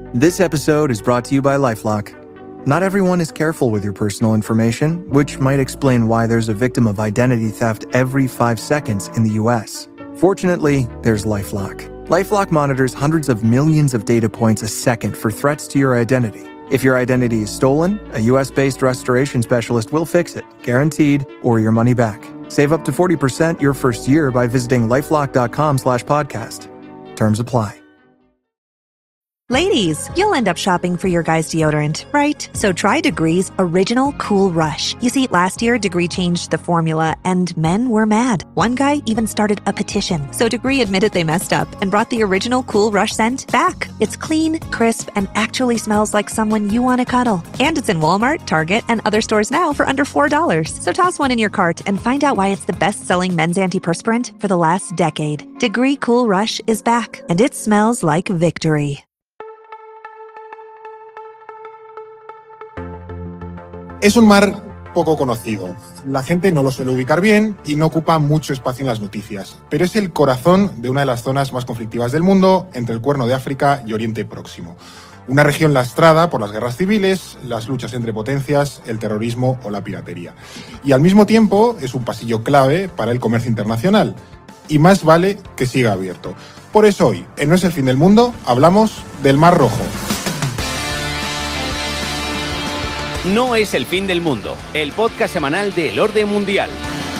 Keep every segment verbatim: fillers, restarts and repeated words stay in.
This episode is brought to you by LifeLock. Not everyone is careful with your personal information, which might explain why there's a victim of identity theft every five seconds in the U S. Fortunately, there's LifeLock. LifeLock monitors hundreds of millions of data points a second for threats to your identity. If your identity is stolen, a U S-based restoration specialist will fix it, guaranteed, or your money back. Save up to forty percent your first year by visiting lifelock.com slash podcast. Terms apply. Ladies, you'll end up shopping for your guy's deodorant, right? So try Degree's Original Cool Rush. You see, last year, Degree changed the formula, and men were mad. One guy even started a petition. So Degree admitted they messed up and brought the Original Cool Rush scent back. It's clean, crisp, and actually smells like someone you want to cuddle. And it's in Walmart, Target, and other stores now for under four dollars. So toss one in your cart and find out why it's the best-selling men's antiperspirant for the last decade. Degree Cool Rush is back, and it smells like victory. Es un mar poco conocido. La gente no lo suele ubicar bien y no ocupa mucho espacio en las noticias, pero es el corazón de una de las zonas más conflictivas del mundo, entre el Cuerno de África y Oriente Próximo. Una región lastrada por las guerras civiles, las luchas entre potencias, el terrorismo o la piratería. Y al mismo tiempo es un pasillo clave para el comercio internacional. Y más vale que siga abierto. Por eso hoy, en No es el fin del mundo, hablamos del Mar Rojo. No es el fin del mundo, el podcast semanal del orden mundial.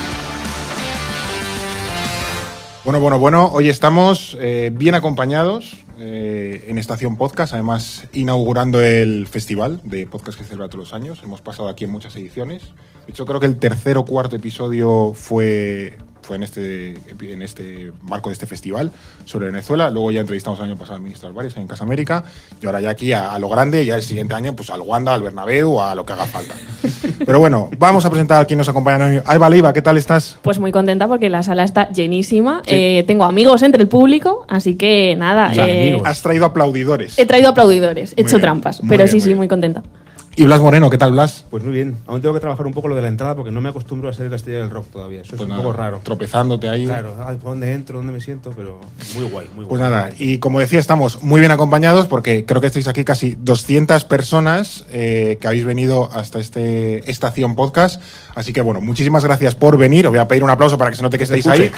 Bueno, bueno, bueno, hoy estamos eh, bien acompañados eh, en Estación Podcast, además inaugurando el festival de podcast que se celebra todos los años. Hemos pasado aquí en muchas ediciones. De hecho, creo que el tercer o cuarto episodio fue... fue en este, en este marco de este festival sobre Venezuela. Luego ya entrevistamos el año pasado al ministro Álvarez en Casa América y ahora ya aquí a, a lo grande, ya el siguiente año pues al Wanda, al Bernabéu, a lo que haga falta. Pero bueno, vamos a presentar a quien nos acompaña hoy. Alba Leiva, ¿qué tal estás? Pues muy contenta porque la sala está llenísima. Sí. Eh, tengo amigos entre el público, así que nada. Eh, Has traído aplaudidores. he traído aplaudidores, he Muy hecho bien, trampas, muy pero bien, sí, muy sí, bien. muy contenta. Y Blas Moreno, ¿qué tal, Blas? Pues muy bien. Aún tengo que trabajar un poco lo de la entrada porque no me acostumbro a ser la estrella del rock todavía. Eso es Pues un nada, poco raro. Tropezándote ahí. Claro, ay, ¿por dónde entro? ¿Dónde me siento? Pero muy guay, muy guay. Pues nada, y como decía, estamos muy bien acompañados porque creo que estáis aquí casi doscientas personas eh, que habéis venido hasta este Estación Podcast. Así que bueno, muchísimas gracias por venir. Os voy a pedir un aplauso para que se note que estáis ahí.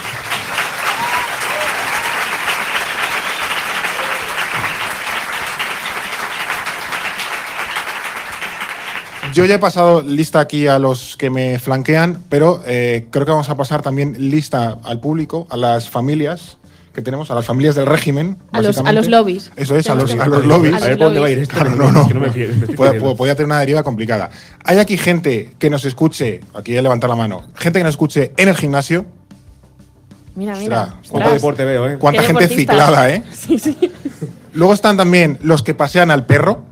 Yo ya he pasado lista aquí a los que me flanquean, pero eh, creo que vamos a pasar también lista al público, a las familias que tenemos, a las familias del régimen. A los, a básicamente. los lobbies. Eso es, a los, a Tenemos los que- lobbies. a A los ver por dónde va a ir lobbies. esto. Claro, que no, no. que no me fío, me estoy Puede- perdiendo. Podría tener una deriva complicada. Hay aquí gente que nos escuche, aquí voy a levantar la mano, gente que nos escuche en el gimnasio. Mira, mira. Ostras, Poco Ostras. deporte veo, ¿eh? ¿Cuánta Qué gente deportista. ciclada, eh? Sí, sí. Luego están también los que pasean al perro.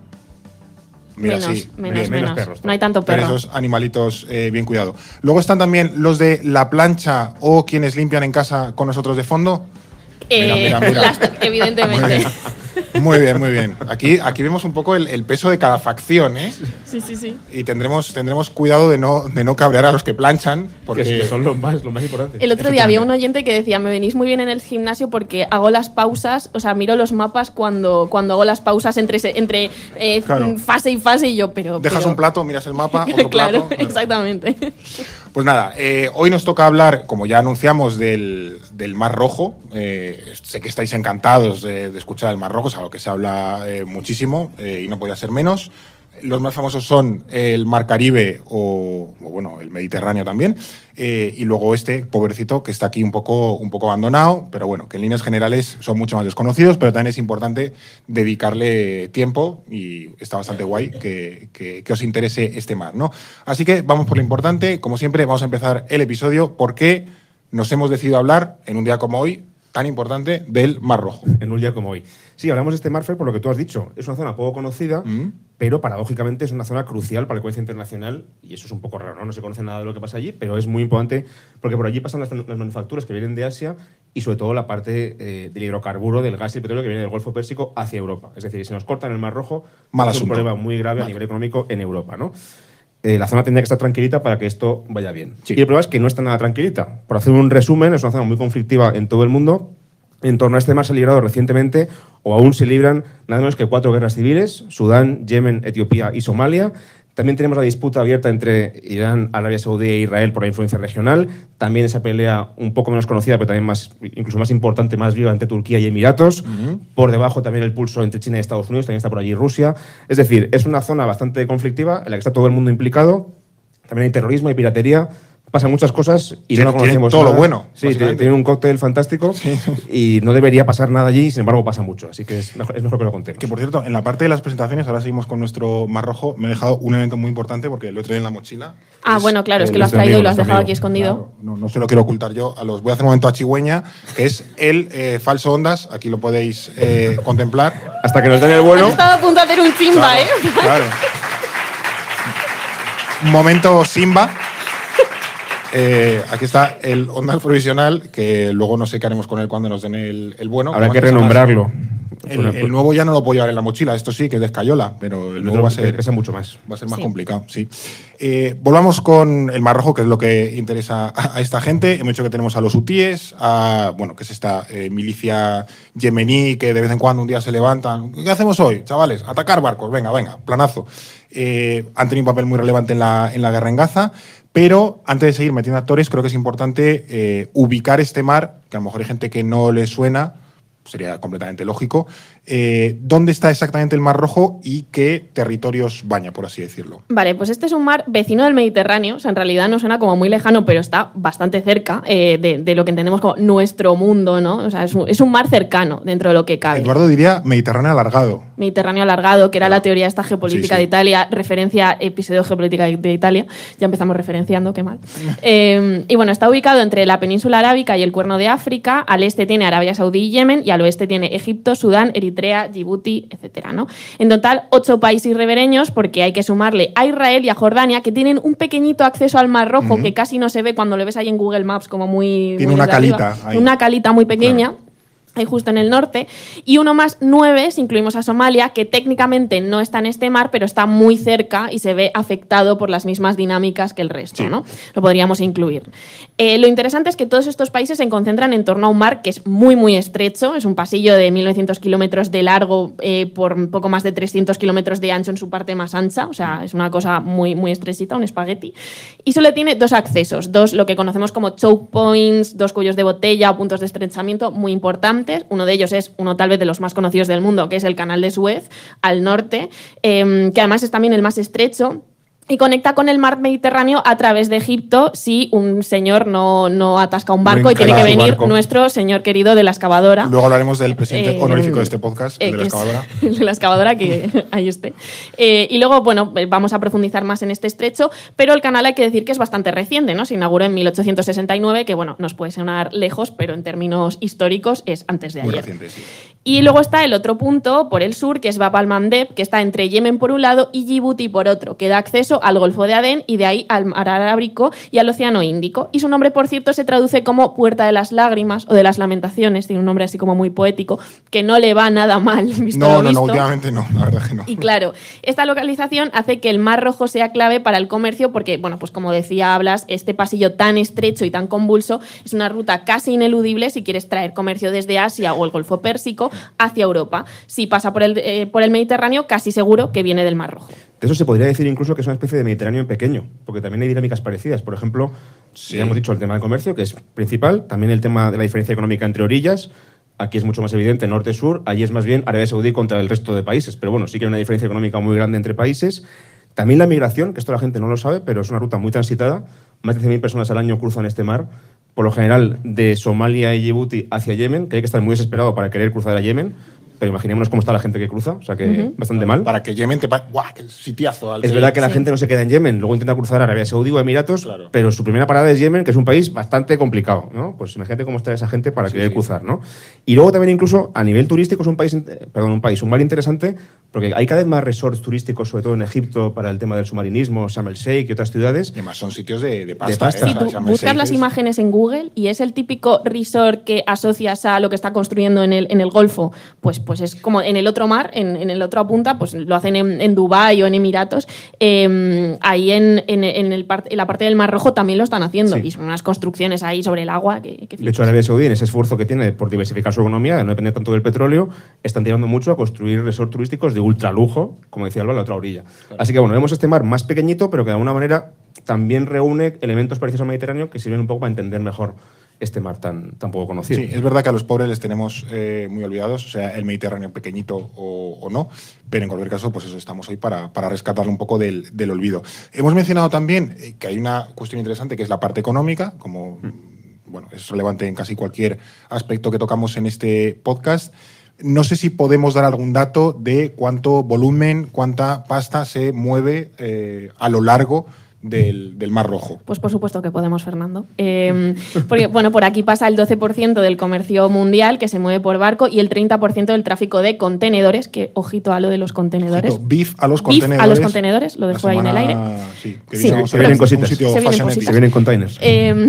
Mira, menos, sí. menos, menos menos. perros, No hay tanto Pero perro. esos animalitos eh, bien cuidados. Luego están también los de la plancha o quienes limpian en casa con nosotros de fondo. Mira, Eh, mira, mira. las- evidentemente. Muy bien. Muy bien, muy bien. Aquí, aquí vemos un poco el, el peso de cada facción, ¿eh? Sí, sí, sí. Y tendremos, tendremos cuidado de no, de no cabrear a los que planchan, porque Que, que son los más, los más importantes. El otro día había un oyente que decía, me venís muy bien en el gimnasio porque hago las pausas, o sea, miro los mapas cuando, cuando hago las pausas entre, se- entre eh, Claro. fase y fase y yo, pero... dejas pero- un plato, miras el mapa, otro claro, plato. exactamente. Pues nada, eh, hoy nos toca hablar, como ya anunciamos, del, del Mar Rojo. Eh, sé que estáis encantados de, de escuchar el Mar Rojo, es algo que se habla eh, muchísimo eh, y no podía ser menos. Los más famosos son el Mar Caribe o, o, bueno, el Mediterráneo también. Eh, y luego este, pobrecito, que está aquí un poco, un poco abandonado, pero bueno, que en líneas generales son mucho más desconocidos, pero también es importante dedicarle tiempo y está bastante guay que, que, que os interese este mar, ¿no? Así que vamos por lo importante. Como siempre, vamos a empezar el episodio porque nos hemos decidido hablar en un día como hoy, tan importante, del Mar Rojo. En un día como hoy. Sí, hablamos de este Marfer por lo que tú has dicho. Es una zona poco conocida, Mm. pero paradójicamente es una zona crucial para el comercio internacional y eso es un poco raro, ¿no? No se conoce nada de lo que pasa allí, pero es muy importante porque por allí pasan las, las manufacturas que vienen de Asia y sobre todo la parte eh, del hidrocarburo, del gas y el petróleo que viene del Golfo Pérsico hacia Europa. Es decir, si nos cortan el Mar Rojo, Mal es un asunto. problema muy grave Vale. a nivel económico en Europa, ¿no? Eh, la zona tendría que estar tranquilita para que esto vaya bien. Sí. Y el problema es que no está nada tranquilita. Por hacer un resumen, es una zona muy conflictiva en todo el mundo. En torno a este mar se han librado recientemente, o aún se libran, nada menos que cuatro guerras civiles: Sudán, Yemen, Etiopía y Somalia. También tenemos la disputa abierta entre Irán, Arabia Saudí e Israel por la influencia regional. También esa pelea un poco menos conocida, pero también más, incluso más importante, más viva, entre Turquía y Emiratos. Uh-huh. Por debajo también el pulso entre China y Estados Unidos, también está por allí Rusia. Es decir, es una zona bastante conflictiva en la que está todo el mundo implicado. También hay terrorismo, hay piratería. Pasan muchas cosas y sí, no lo conocemos. Todo nada. lo bueno. Sí, tiene un cóctel fantástico sí. y no debería pasar nada allí, sin embargo pasa mucho. Así que es mejor, es mejor que lo contemos. Que por cierto, en la parte de las presentaciones, ahora seguimos con nuestro Mar Rojo, me he dejado un evento muy importante porque lo he traído en la mochila. Ah, es, bueno, claro, es que lo has traído amigo, y lo has dejado amigo. aquí escondido. Claro, no, no se lo quiero ocultar yo. A los voy a hacer un momento a Chigüeña, que es el eh, falso Ondas. Aquí lo podéis eh, contemplar. Hasta que nos den el bueno. Has estado a punto de hacer un Simba, claro, ¿eh? Claro. Momento Simba. Eh, aquí está el Ondas provisional, que luego no sé qué haremos con él cuando nos den el, el bueno. Habrá que renombrarlo. El, el nuevo ya no lo puedo llevar en la mochila, esto sí, que es de escayola, pero el nuevo va a ser, pesa mucho más. Va a ser más sí. complicado, sí. Eh, volvamos con el Mar Rojo, que es lo que interesa a, a esta gente. Hemos dicho que tenemos a los hutíes, a, bueno, que es esta eh, milicia yemení que de vez en cuando un día se levantan. ¿Qué hacemos hoy, chavales? Atacar barcos, venga, venga, planazo. Eh, han tenido un papel muy relevante en la, en la guerra en Gaza. Pero antes de seguir metiendo actores, creo que es importante eh, ubicar este mar, que a lo mejor hay gente que no le suena, sería completamente lógico. Eh, ¿Dónde está exactamente el Mar Rojo y qué territorios baña, por así decirlo? Vale, pues este es un mar vecino del Mediterráneo. O sea, en realidad no suena como muy lejano, pero está bastante cerca eh, de, de lo que entendemos como nuestro mundo, ¿no? O sea, es un, es un mar cercano dentro de lo que cabe. Eduardo diría Mediterráneo alargado. Mediterráneo alargado, que era la teoría esta geopolítica sí, sí. de Italia, referencia, episodio geopolítica de Italia. Ya empezamos referenciando, qué mal. eh, y bueno, está ubicado entre la península arábica y el Cuerno de África. Al este tiene Arabia Saudí y Yemen, y al oeste tiene Egipto, Sudán, Eritrea, Djibouti, etcétera, ¿no? En total, ocho países ribereños, porque hay que sumarle a Israel y a Jordania, que tienen un pequeñito acceso al Mar Rojo, uh-huh. que casi no se ve cuando lo ves ahí en Google Maps, como muy... Tiene muy una calita. Ahí. Una calita muy pequeña. Claro. Ahí justo en el norte, y uno más nueve, si incluimos a Somalia, que técnicamente no está en este mar, pero está muy cerca y se ve afectado por las mismas dinámicas que el resto, sí. ¿no? Lo podríamos incluir. Eh, lo interesante es que todos estos países se concentran en torno a un mar que es muy, muy estrecho, es un pasillo de mil novecientos kilómetros de largo eh, por poco más de trescientos kilómetros de ancho en su parte más ancha, o sea, es una cosa muy, muy estrechita, un espagueti, y solo tiene dos accesos, dos, lo que conocemos como choke points, dos cuellos de botella o puntos de estrechamiento muy importantes. Uno de ellos es uno tal vez de los más conocidos del mundo, que es el Canal de Suez, al norte, eh, que además es también el más estrecho, y conecta con el mar Mediterráneo a través de Egipto si un señor no, no atasca un barco, y tiene que venir nuestro señor querido de la excavadora. Luego hablaremos del presidente eh, honorífico de este podcast, eh, el de la excavadora. El de la excavadora, que ahí esté. Eh, y luego, bueno, vamos a profundizar más en este estrecho, pero el canal hay que decir que es bastante reciente, ¿no? Se inauguró en mil ochocientos sesenta y nueve, que bueno, nos puede sonar lejos, pero en términos históricos es antes de ayer. Muy reciente, sí. Y luego está el otro punto, por el sur, que es Bab al-Mandeb, que está entre Yemen por un lado y Djibouti por otro, que da acceso al Golfo de Adén y de ahí al Mar Arábico y al Océano Índico. Y su nombre, por cierto, se traduce como Puerta de las Lágrimas o de las Lamentaciones, tiene un nombre así como muy poético, que no le va nada mal, visto No, lo no, visto. no, últimamente no, la verdad que no. Y claro, esta localización hace que el Mar Rojo sea clave para el comercio porque, bueno, pues como decía Blas, este pasillo tan estrecho y tan convulso es una ruta casi ineludible si quieres traer comercio desde Asia o el Golfo Pérsico hacia Europa. Si pasa por el, eh, por el Mediterráneo, casi seguro que viene del Mar Rojo. De eso se podría decir incluso que es una especie de Mediterráneo en pequeño, porque también hay dinámicas parecidas. Por ejemplo, sí. ya hemos dicho el tema del comercio, que es principal, también el tema de la diferencia económica entre orillas. Aquí es mucho más evidente, norte-sur, allí es más bien Arabia Saudí contra el resto de países, pero bueno, sí que hay una diferencia económica muy grande entre países. También la migración, que esto la gente no lo sabe, pero es una ruta muy transitada, más de cien mil personas al año cruzan este mar, por lo general de Somalia y Djibouti hacia Yemen, que hay que estar muy desesperado para querer cruzar a Yemen, pero imaginémonos cómo está la gente que cruza, o sea que uh-huh. bastante mal. Para que Yemen te pare... ¡Guau! ¡Qué sitiazo! Es verdad que la sí. gente no se queda en Yemen, luego intenta cruzar a Arabia Saudí o Emiratos, claro. pero su primera parada es Yemen, que es un país bastante complicado, ¿no? Pues imagínate cómo está esa gente para sí, querer sí. cruzar, ¿no? Y luego también incluso a nivel turístico es un país, perdón, un país, un mar interesante, Porque hay cada vez más resorts turísticos, sobre todo en Egipto, para el tema del submarinismo, Sharm el Sheikh y otras ciudades. Y además son sitios de, de pasta. De pasta. Si tú buscas las imágenes en Google y es el típico resort que asocias a lo que está construyendo en el, en el Golfo, pues, pues es como en el otro mar, en, en el otro punta, pues lo hacen en, en Dubái o en Emiratos. Eh, ahí en, en, en, el part, en la parte del Mar Rojo también lo están haciendo. Sí. Y son unas construcciones ahí sobre el agua que, que de hecho, Arabia Saudí, en ese esfuerzo que tiene por diversificar su economía, de no depender tanto del petróleo, están tirando mucho a construir resorts turísticos de ultralujo, como decía Alba, a la otra orilla. Claro. Así que bueno, vemos este mar más pequeñito, pero que de alguna manera también reúne elementos parecidos al Mediterráneo que sirven un poco para entender mejor este mar tan, tan poco conocido. Sí, es verdad que a los pobres les tenemos eh, muy olvidados, o sea, el Mediterráneo pequeñito o, o no, pero en cualquier caso, pues eso, estamos hoy para, para rescatarlo un poco del, del olvido. Hemos mencionado también eh, que hay una cuestión interesante que es la parte económica, como mm. bueno, es relevante en casi cualquier aspecto que tocamos en este podcast. No sé si podemos dar algún dato de cuánto volumen, cuánta pasta se mueve eh, a lo largo del, del Mar Rojo. Pues por supuesto que podemos, Fernando. Eh, porque bueno, por aquí pasa el doce por ciento del comercio mundial que se mueve por barco y el treinta por ciento del tráfico de contenedores, que ojito a lo de los contenedores. Ojito, beef a los beef contenedores. a los contenedores, lo dejo semana, ahí en el aire. Sí, que sí, se, se vienen cositas. Se vienen, cositas. se vienen containers. Eh,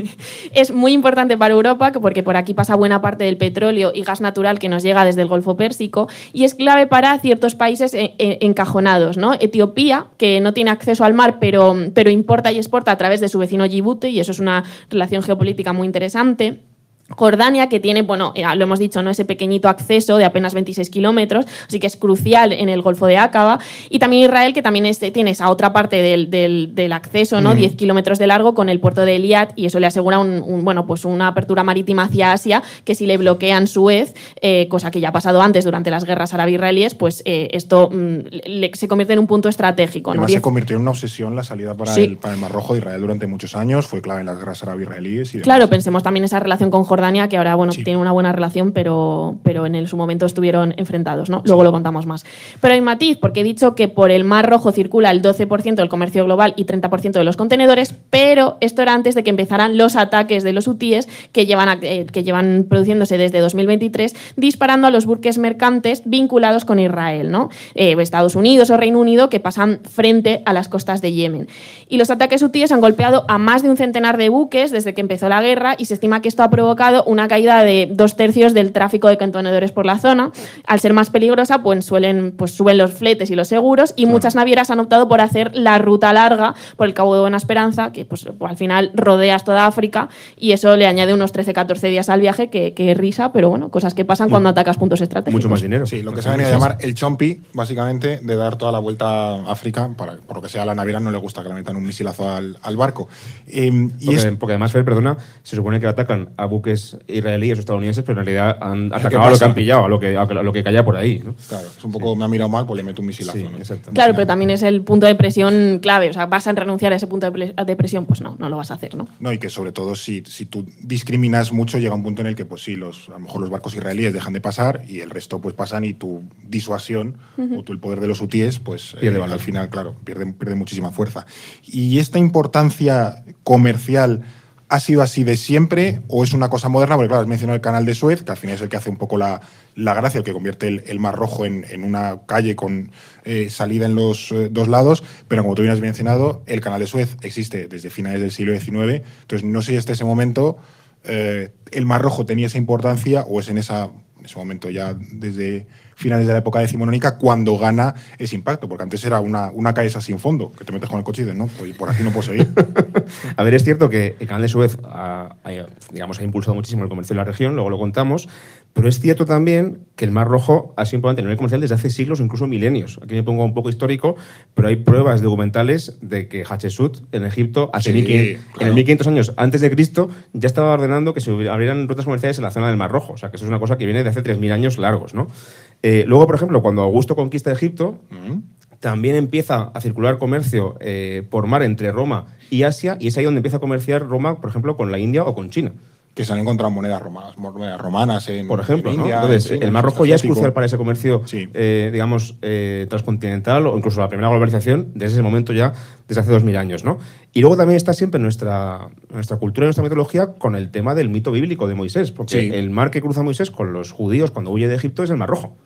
es muy importante para Europa porque por aquí pasa buena parte del petróleo y gas natural que nos llega desde el Golfo Pérsico y es clave para ciertos países en, en, encajonados, ¿no? Etiopía, que no tiene acceso al mar, pero pero importa y exporta a través de su vecino Djibouti y eso es una relación geopolítica muy interesante. Jordania, que tiene, bueno, lo hemos dicho, ¿no? Ese pequeñito acceso de apenas veintiséis kilómetros, así que es crucial en el Golfo de Aqaba. Y también Israel, que también es, tiene esa otra parte del, del, del acceso, ¿no? Mm. diez kilómetros de largo con el puerto de Eliad, y eso le asegura un, un, bueno, pues una apertura marítima hacia Asia, que si le bloquean Suez, eh, cosa que ya ha pasado antes durante las guerras árabe-israelíes, pues eh, esto mm, le, se convierte en un punto estratégico. Además, ¿no? se convirtió en una obsesión la salida para, sí. el, para el Mar Rojo de Israel durante muchos años, fue clave en las guerras árabe-israelíes. Claro, pensemos también esa relación con Jordania, que ahora, bueno, sí. tiene una buena relación, pero, pero en el, su momento estuvieron enfrentados, ¿no? Luego sí. lo contamos más. Pero hay matiz, porque he dicho que por el Mar Rojo circula el doce por ciento del comercio global y treinta por ciento de los contenedores, pero esto era antes de que empezaran los ataques de los hutíes que llevan, a, eh, que llevan produciéndose desde dos mil veintitrés, disparando a los buques mercantes vinculados con Israel, ¿no? Eh, Estados Unidos o Reino Unido, que pasan frente a las costas de Yemen. Y los ataques hutíes han golpeado a más de un centenar de buques desde que empezó la guerra y se estima que esto ha provocado una caída de dos tercios del tráfico de contenedores por la zona. Al ser más peligrosa, pues suelen, pues suben los fletes y los seguros y claro. muchas navieras han optado por hacer la ruta larga por el Cabo de Buena Esperanza, que pues, pues al final rodeas toda África y eso le añade unos trece a catorce días al viaje, que, que risa, pero bueno, cosas que pasan cuando atacas puntos estratégicos. Mucho más dinero. Sí, lo que se ha venido a llamar el chompi, básicamente, de dar toda la vuelta a África, para, por lo que sea a la naviera no le gusta que le metan un misilazo al, al barco. Eh, y porque, es... porque además, Fer, perdona, se supone que atacan a buques israelíes o estadounidenses, pero en realidad han atacado a lo que han pillado, a lo que, a lo que caía por ahí, ¿no? Claro, es un poco, sí. me ha mirado mal, pues le meto un misilazo. Sí, ¿no? exacto. Claro, pero también es el punto de presión clave, o sea, ¿vas a renunciar a ese punto de presión? Pues no, no lo vas a hacer, ¿no? No, y que sobre todo si, si tú discriminas mucho, llega un punto en el que, pues sí, los, a lo mejor los barcos israelíes dejan de pasar y el resto pues pasan y tu disuasión uh-huh. o tu, el poder de los hutíes, pues eh, al final, claro, pierde, pierde muchísima fuerza. Y esta importancia comercial ¿ha sido así de siempre o es una cosa moderna? Porque claro, has mencionado el canal de Suez, que al final es el que hace un poco la, la gracia, el que convierte el, el Mar Rojo en, en una calle con eh, salida en los eh, dos lados, pero como tú bien has mencionado, el canal de Suez existe desde finales del siglo diecinueve, entonces no sé si hasta ese momento eh, el Mar Rojo tenía esa importancia o es en, esa, en ese momento ya desde finales de la época decimonónica cuando gana ese impacto, porque antes era una, una calle esa sin fondo, que te metes con el coche y dices, no, pues por aquí no puedo seguir. A ver, es cierto que el canal de Suez ha, ha, digamos, ha impulsado muchísimo el comercio de la región, luego lo contamos, pero es cierto también que el Mar Rojo ha sido importante a nivel comercial desde hace siglos, incluso milenios. Aquí me pongo un poco histórico, pero hay pruebas documentales de que Hatshepsut en Egipto, hace sí, mil, claro. en el mil quinientos años antes de Cristo, ya estaba ordenando que se abrieran rutas comerciales en la zona del Mar Rojo. O sea, que eso es una cosa que viene de hace tres mil años largos, ¿no? Eh, luego, por ejemplo, cuando Augusto conquista Egipto, uh-huh. también empieza a circular comercio eh, por mar entre Roma y Asia, y es ahí donde empieza a comerciar Roma, por ejemplo, con la India o con China. Que se han encontrado monedas romanas, monedas romanas en, por ejemplo, en India. ¿no? Entonces, en China, el Mar Rojo ya es crucial para ese comercio, sí. eh, digamos, eh, transcontinental o incluso la primera globalización desde ese momento ya, desde hace dos mil años, ¿no? Y luego también está siempre nuestra, nuestra cultura y nuestra mitología con el tema del mito bíblico de Moisés, porque sí. el mar que cruza Moisés con los judíos cuando huye de Egipto es el Mar Rojo.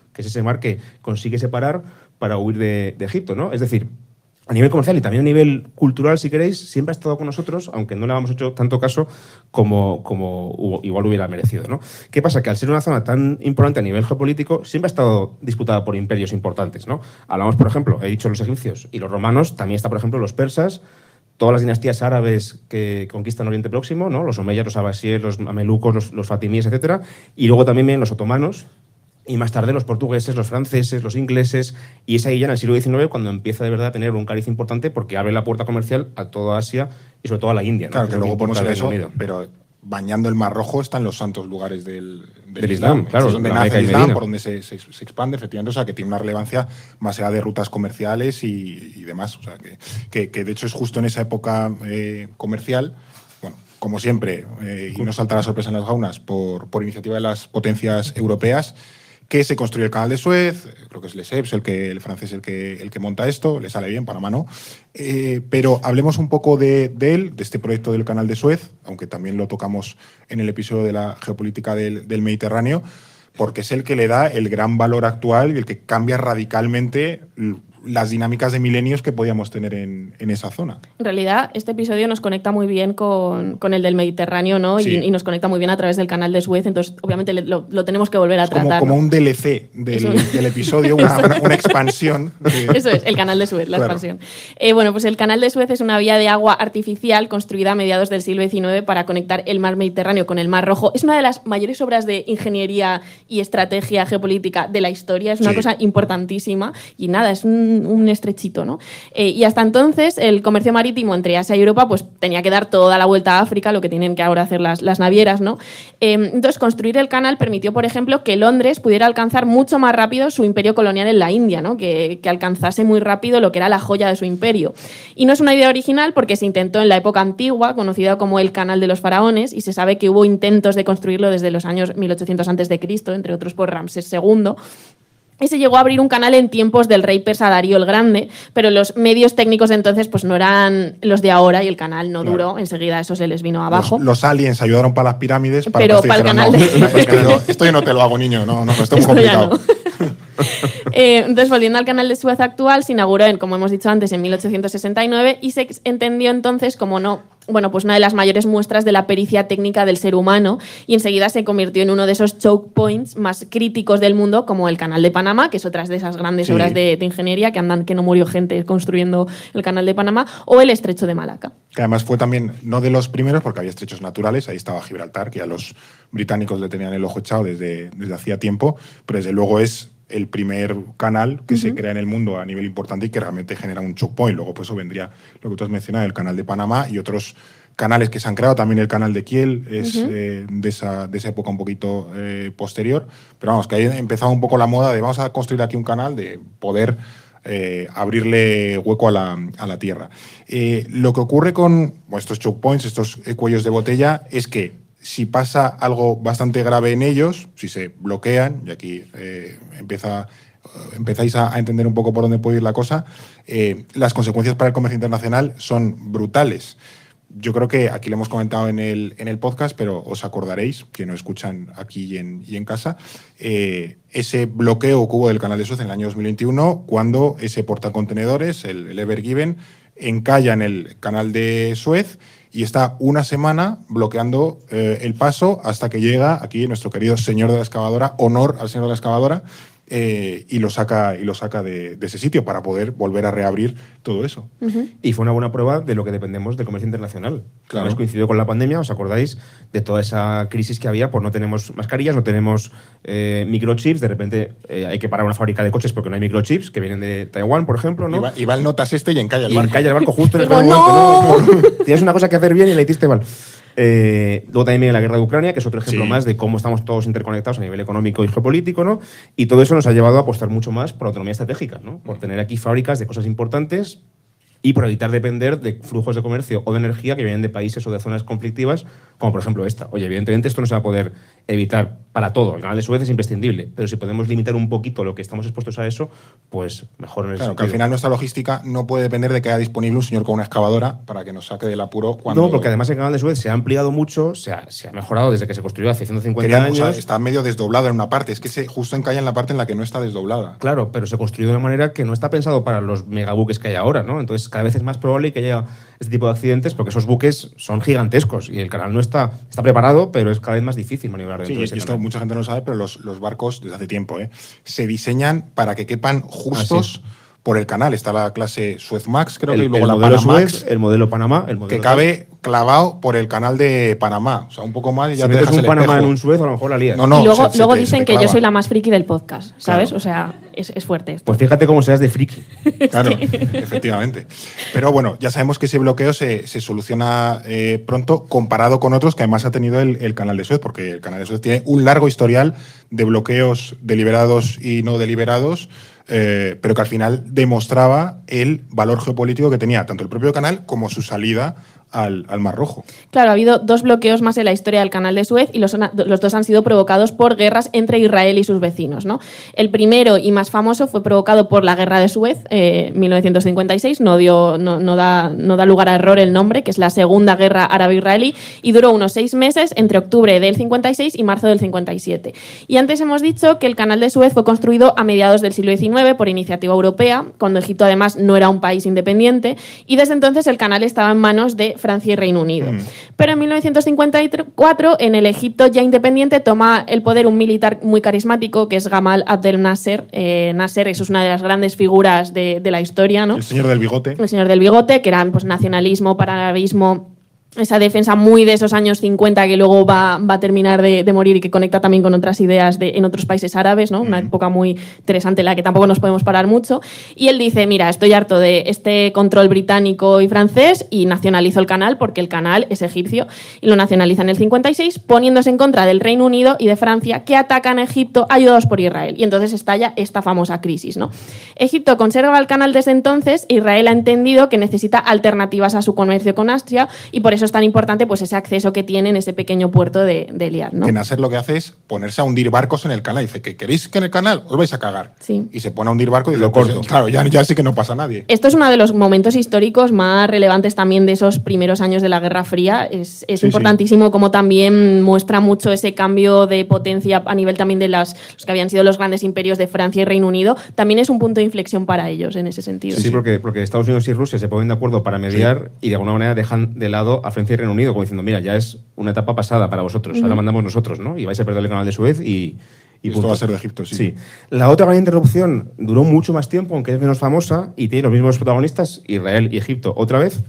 que es ese mar que consigue separar para huir de, de Egipto, ¿no? Es decir, a nivel comercial y también a nivel cultural, si queréis, siempre ha estado con nosotros, aunque no le habíamos hecho tanto caso como, como igual hubiera merecido, ¿no? ¿Qué pasa? Que al ser una zona tan importante a nivel geopolítico, siempre ha estado disputada por imperios importantes, ¿no? Hablamos, por ejemplo, he dicho los egipcios y los romanos, también está, por ejemplo, los persas, todas las dinastías árabes que conquistan Oriente Próximo, ¿no? Los omeyas, los abasíes, los mamelucos, los, los fatimíes, etcétera, y luego también vienen los otomanos, y más tarde los portugueses, los franceses, los ingleses, y es ahí ya en el siglo diecinueve cuando empieza de verdad a tener un cariz importante porque abre la puerta comercial a toda Asia y sobre todo a la India, ¿no? Claro, que, que luego podemos ver eso, Unido. pero bañando el Mar Rojo están los santos lugares del, del, del Islam, Islam, claro, es donde la nace Meca el y Islam, Medina. por donde se, se, se expande, efectivamente, o sea, que tiene una relevancia más allá de rutas comerciales y, y demás, o sea, que, que, que de hecho es justo en esa época eh, comercial, bueno, como siempre, eh, y no salta la sorpresa en las gaunas, por, por iniciativa de las potencias europeas, que se construye el canal de Suez, creo que es Lesseps el, que, el francés el que, el que monta esto, le sale bien, Panamá no, eh, pero hablemos un poco de, de él, de este proyecto del canal de Suez, aunque también lo tocamos en el episodio de la geopolítica del, del Mediterráneo, porque es el que le da el gran valor actual y el que cambia radicalmente las dinámicas de milenios que podíamos tener en, en esa zona. En realidad, este episodio nos conecta muy bien con, con el del Mediterráneo, ¿no? Sí. Y, y nos conecta muy bien a través del canal de Suez, entonces obviamente lo, lo tenemos que volver a Es como, tratar. como ¿no? un D L C del, Eso. del episodio, una, una, una expansión. De... Eso es, el canal de Suez, la Claro. expansión. Eh, bueno, pues el canal de Suez es una vía de agua artificial construida a mediados del siglo diecinueve para conectar el mar Mediterráneo con el mar Rojo. Es una de las mayores obras de ingeniería y estrategia geopolítica de la historia, es una Sí. cosa importantísima y nada, es un, un estrechito, ¿no? Eh, y hasta entonces el comercio marítimo entre Asia y Europa pues tenía que dar toda la vuelta a África, lo que tienen que ahora hacer las, las navieras, ¿no? Eh, entonces construir el canal permitió, por ejemplo, que Londres pudiera alcanzar mucho más rápido su imperio colonial en la India, ¿no? Que, que alcanzase muy rápido lo que era la joya de su imperio. Y no es una idea original porque se intentó en la época antigua, conocida como el Canal de los Faraones, y se sabe que hubo intentos de construirlo desde los años mil ochocientos antes de Cristo, entre otros por Ramsés segundo. Y se llegó a abrir un canal en tiempos del rey persa Darío el Grande, pero los medios técnicos de entonces pues, no eran los de ahora y el canal no Claro. duró, enseguida eso se les vino abajo. Los, los aliens ayudaron para las pirámides, para Pero que para el dijeran, canal no, de- esto, yo, esto yo no te lo hago, niño, no, no, esto es muy Esto ya complicado. Eh, entonces, volviendo al canal de Suez actual, se inauguró, en, como hemos dicho antes, en mil ochocientos sesenta y nueve y se ex- entendió entonces como no, bueno, pues una de las mayores muestras de la pericia técnica del ser humano y enseguida se convirtió en uno de esos choke points más críticos del mundo, como el Canal de Panamá, que es otra de esas grandes Sí. obras de, de ingeniería que andan que no murió gente construyendo el Canal de Panamá, o el Estrecho de Malaca. Que además fue también, no de los primeros, porque había estrechos naturales, ahí estaba Gibraltar, que ya los británicos le tenían el ojo echado desde, desde hacía tiempo, pero desde luego es el primer canal que se crea en el mundo a nivel importante y que realmente genera un choke point. Luego, pues eso vendría lo que tú has mencionado, el canal de Panamá y otros canales que se han creado. También el canal de Kiel es Ujú. eh, de, esa, de esa época un poquito eh, posterior. Pero vamos, que ahí empezaba un poco la moda de vamos a construir aquí un canal, de poder eh, abrirle hueco a la, a la tierra. Eh, lo que ocurre con bueno, estos choke points, estos eh, cuellos de botella, es que si pasa algo bastante grave en ellos, si se bloquean, y aquí eh, empieza, eh, empezáis a, a entender un poco por dónde puede ir la cosa, eh, las consecuencias para el comercio internacional son brutales. Yo creo que aquí lo hemos comentado en el, en el podcast, pero os acordaréis, que nos escuchan aquí y en, y en casa, eh, ese bloqueo que hubo del canal de Suez en el año dos mil veintiuno, cuando ese portacontenedores, el, el Ever Given, encalla en el canal de Suez y está una semana bloqueando eh, el paso hasta que llega aquí nuestro querido señor de la excavadora, honor al señor de la excavadora, eh, y lo saca, y lo saca de, de ese sitio para poder volver a reabrir todo eso. Ujú. Y fue una buena prueba de lo que dependemos del comercio internacional. Claro. Además, coincidió con la pandemia, ¿os acordáis de toda esa crisis que había? Pues no tenemos mascarillas, no tenemos eh, microchips, de repente eh, hay que parar una fábrica de coches porque no hay microchips, que vienen de Taiwán, por ejemplo, ¿no? Y, va, y va el notas este y encalla el Y barco. encalla el barco justo en el Digo, momento, ¿no? Tienes una cosa que hacer bien y la hiciste mal. Eh, luego también viene la guerra de Ucrania, que es otro ejemplo Sí. más de cómo estamos todos interconectados a nivel económico y geopolítico, ¿no? Y todo eso nos ha llevado a apostar mucho más por autonomía estratégica, ¿no? Por tener aquí fábricas de cosas importantes y por evitar depender de flujos de comercio o de energía que vienen de países o de zonas conflictivas, como por ejemplo esta. Oye, evidentemente esto no se va a poder evitar para todo. El canal de Suez es imprescindible, pero si podemos limitar un poquito lo que estamos expuestos a eso, pues mejor en el Claro, sentido. que al final nuestra logística no puede depender de que haya disponible un señor con una excavadora para que nos saque del apuro cuando... No, porque además el canal de Suez se ha ampliado mucho, se ha, se ha mejorado desde que se construyó hace ciento cincuenta Querían, años. o sea, está medio desdoblado en una parte, es que se justo encalla en la parte en la que no está desdoblada. Claro, pero se construyó de una manera que no está pensado para los megabuques que hay ahora, ¿no? Entonces cada vez es más probable que haya este tipo de accidentes porque esos buques son gigantescos y el canal no está, está preparado, pero es cada vez más difícil maniobrar dentro Sí, de y ese esto canal. mucha gente no lo sabe, pero los, los barcos, desde hace tiempo, ¿eh? se diseñan para que quepan justos Ah, por el canal. Está la clase Suez Max, creo el, que, y luego el la modelo Panamax, Suez, el modelo Panamá, el modelo que cabe clavado por el canal de Panamá. O sea, un poco más y Si ya te metes dejas un el Panamá espejo. en un Suez, a lo mejor la lías. No, no, y luego, se- se luego te- se dicen te que yo clava. soy la más friki del podcast, ¿sabes? Claro. O sea, es, es fuerte esto. Pues fíjate cómo seas de friki. Claro, efectivamente. Pero bueno, ya sabemos que ese bloqueo se, se soluciona eh, pronto comparado con otros que además ha tenido el, el canal de Suez, porque el canal de Suez tiene un largo historial de bloqueos deliberados y no deliberados, eh, pero que al final demostraba el valor geopolítico que tenía tanto el propio canal como su salida al, al Mar Rojo. Claro, ha habido dos bloqueos más en la historia del canal de Suez y los, los dos han sido provocados por guerras entre Israel y sus vecinos, ¿no? El primero y más famoso fue provocado por la Guerra de Suez, eh, mil novecientos cincuenta y seis, no, dio, no, no, da, no da lugar a error el nombre, que es la Segunda Guerra Árabe-Israelí, y duró unos seis meses entre octubre del cincuenta y seis y marzo del cincuenta y siete. Y antes hemos dicho que el canal de Suez fue construido a mediados del siglo diecinueve por iniciativa europea, cuando Egipto además no era un país independiente, y desde entonces el canal estaba en manos de Francia y Reino Unido. Mm. Pero en mil novecientos cincuenta y cuatro, en el Egipto ya independiente, toma el poder un militar muy carismático, que es Gamal Abdel Nasser. Eh, Nasser es una de las grandes figuras de, de la historia, ¿no? El señor del bigote. El señor del bigote, que era pues, nacionalismo, panarabismo, esa defensa muy de esos años cincuenta que luego va, va a terminar de, de morir y que conecta también con otras ideas de, en otros países árabes, ¿no? Una época muy interesante en la que tampoco nos podemos parar mucho. Y él dice, mira, estoy harto de este control británico y francés, y nacionalizo el canal porque el canal es egipcio, y lo nacionaliza en el cincuenta y seis poniéndose en contra del Reino Unido y de Francia, que atacan a Egipto ayudados por Israel. Y entonces estalla esta famosa crisis, ¿no? Egipto conserva el canal desde entonces. Israel ha entendido que necesita alternativas a su comercio con Asia y por eso es tan importante pues ese acceso que tiene en ese pequeño puerto de, de Eliad, ¿no? Que Nasser lo que hace es ponerse a hundir barcos en el canal. Dice, ¿que queréis que en el canal os vais a cagar? Sí. Y se pone a hundir barcos y Lo dice, corto. pues, claro, ya, ya sí que no pasa nadie. Esto es uno de los momentos históricos más relevantes también de esos primeros años de la Guerra Fría. Es, es Sí, importantísimo sí. Como también muestra mucho ese cambio de potencia a nivel también de las, los que habían sido los grandes imperios de Francia y Reino Unido. También es un punto de inflexión para ellos en ese sentido. Sí, sí. Porque, porque Estados Unidos y Rusia se ponen de acuerdo para mediar sí. y de alguna manera dejan de lado a Francia y Reino Unido, como diciendo, mira, ya es una etapa pasada para vosotros, uh-huh. ahora mandamos nosotros, ¿no? Y vais a perder el canal de Suez y... Y esto va a ser de Egipto, sí. sí. La otra gran interrupción duró mucho más tiempo, aunque es menos famosa, y tiene los mismos protagonistas, Israel y Egipto, otra vez,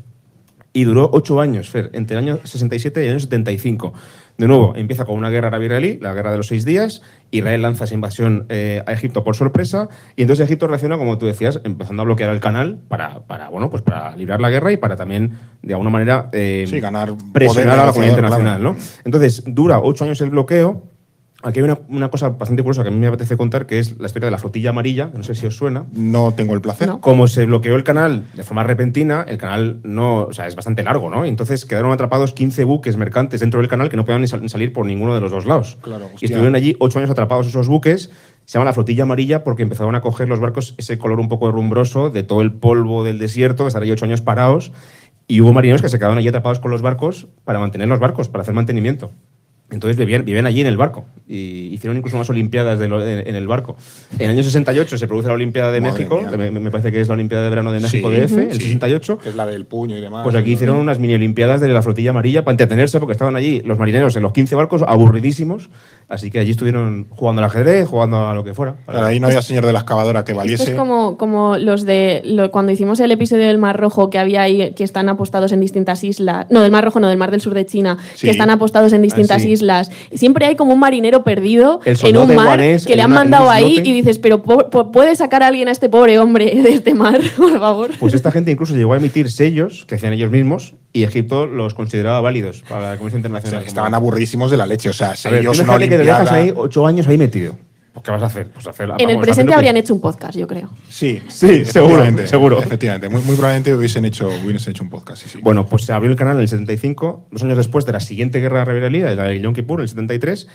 y duró ocho años, Fer, entre el año sesenta y siete y el año setenta y cinco. De nuevo, empieza con una guerra árabe-israelí, la guerra de los seis días. Israel lanza esa invasión eh, a Egipto por sorpresa, y entonces Egipto reacciona, como tú decías, empezando a bloquear el canal para, para, bueno, pues para librar la guerra y para también, de alguna manera, eh, sí, ganar presionar a la comunidad internacional, claro. ¿no? Entonces, dura ocho años el bloqueo. Aquí hay una, una cosa bastante curiosa que a mí me apetece contar, que es la historia de la flotilla amarilla, que no sé si os suena. No tengo el placer. No. Como se bloqueó el canal de forma repentina, el canal no, o sea, es bastante largo, ¿no? Y entonces quedaron atrapados quince buques mercantes dentro del canal que no podían ni, sal, ni salir por ninguno de los dos lados. Claro, y estuvieron allí ocho años atrapados esos buques. Se llama la flotilla amarilla porque empezaron a coger los barcos ese color un poco rumbroso de todo el polvo del desierto, estar ahí ocho años parados. Y hubo marineros que se quedaron allí atrapados con los barcos para mantener los barcos, para hacer mantenimiento. Entonces vivían, vivían allí en el barco y hicieron incluso unas olimpiadas de lo, en, en el barco. En el año sesenta y ocho se produce la Olimpiada de Madre México, mía. me, me parece que es la Olimpiada de Verano de México Sí, D F, uh-huh. el sí, sesenta y ocho. Que es la del puño y demás. Pues aquí hicieron unas mini olimpiadas de la flotilla amarilla para entretenerse porque estaban allí los marineros en los quince barcos aburridísimos. Así que allí estuvieron jugando al ajedrez, jugando a lo que fuera. Claro, ahí no había señor de la excavadora que valiese. Esto es como, como los de lo, cuando hicimos el episodio del Mar Rojo, que había ahí que están apostados en distintas islas. No, del Mar Rojo, no, del Mar del Sur de China, Sí. que están apostados en distintas Ah, sí. islas. Siempre hay como un marinero perdido El en soldado un de mar Guanés, que le en han una- en mandado un ahí islote. y dices, pero po- po- ¿puede sacar a alguien a este pobre hombre de este mar, por favor? Pues esta gente incluso llegó a emitir sellos que hacían ellos mismos y Egipto los consideraba válidos para la comercio O sea, internacional. que estaban aburridísimos de la leche. O sea, A ver, ellos tú una imagínate que te dejas olimpiada. ahí ocho años ahí metido. Pues, ¿qué vas a hacer? Pues hacer En el vamos, presente hacer lo que- habrían hecho un podcast, yo creo. Sí, Sí, seguro, efectivamente, seguro. Efectivamente, muy, muy probablemente hubiesen hecho, hubiesen hecho un podcast. Sí, sí. Bueno, pues se abrió el canal en el setenta y cinco, dos años después de la siguiente guerra rebelía, la de Yom Kippur, en el setenta y tres,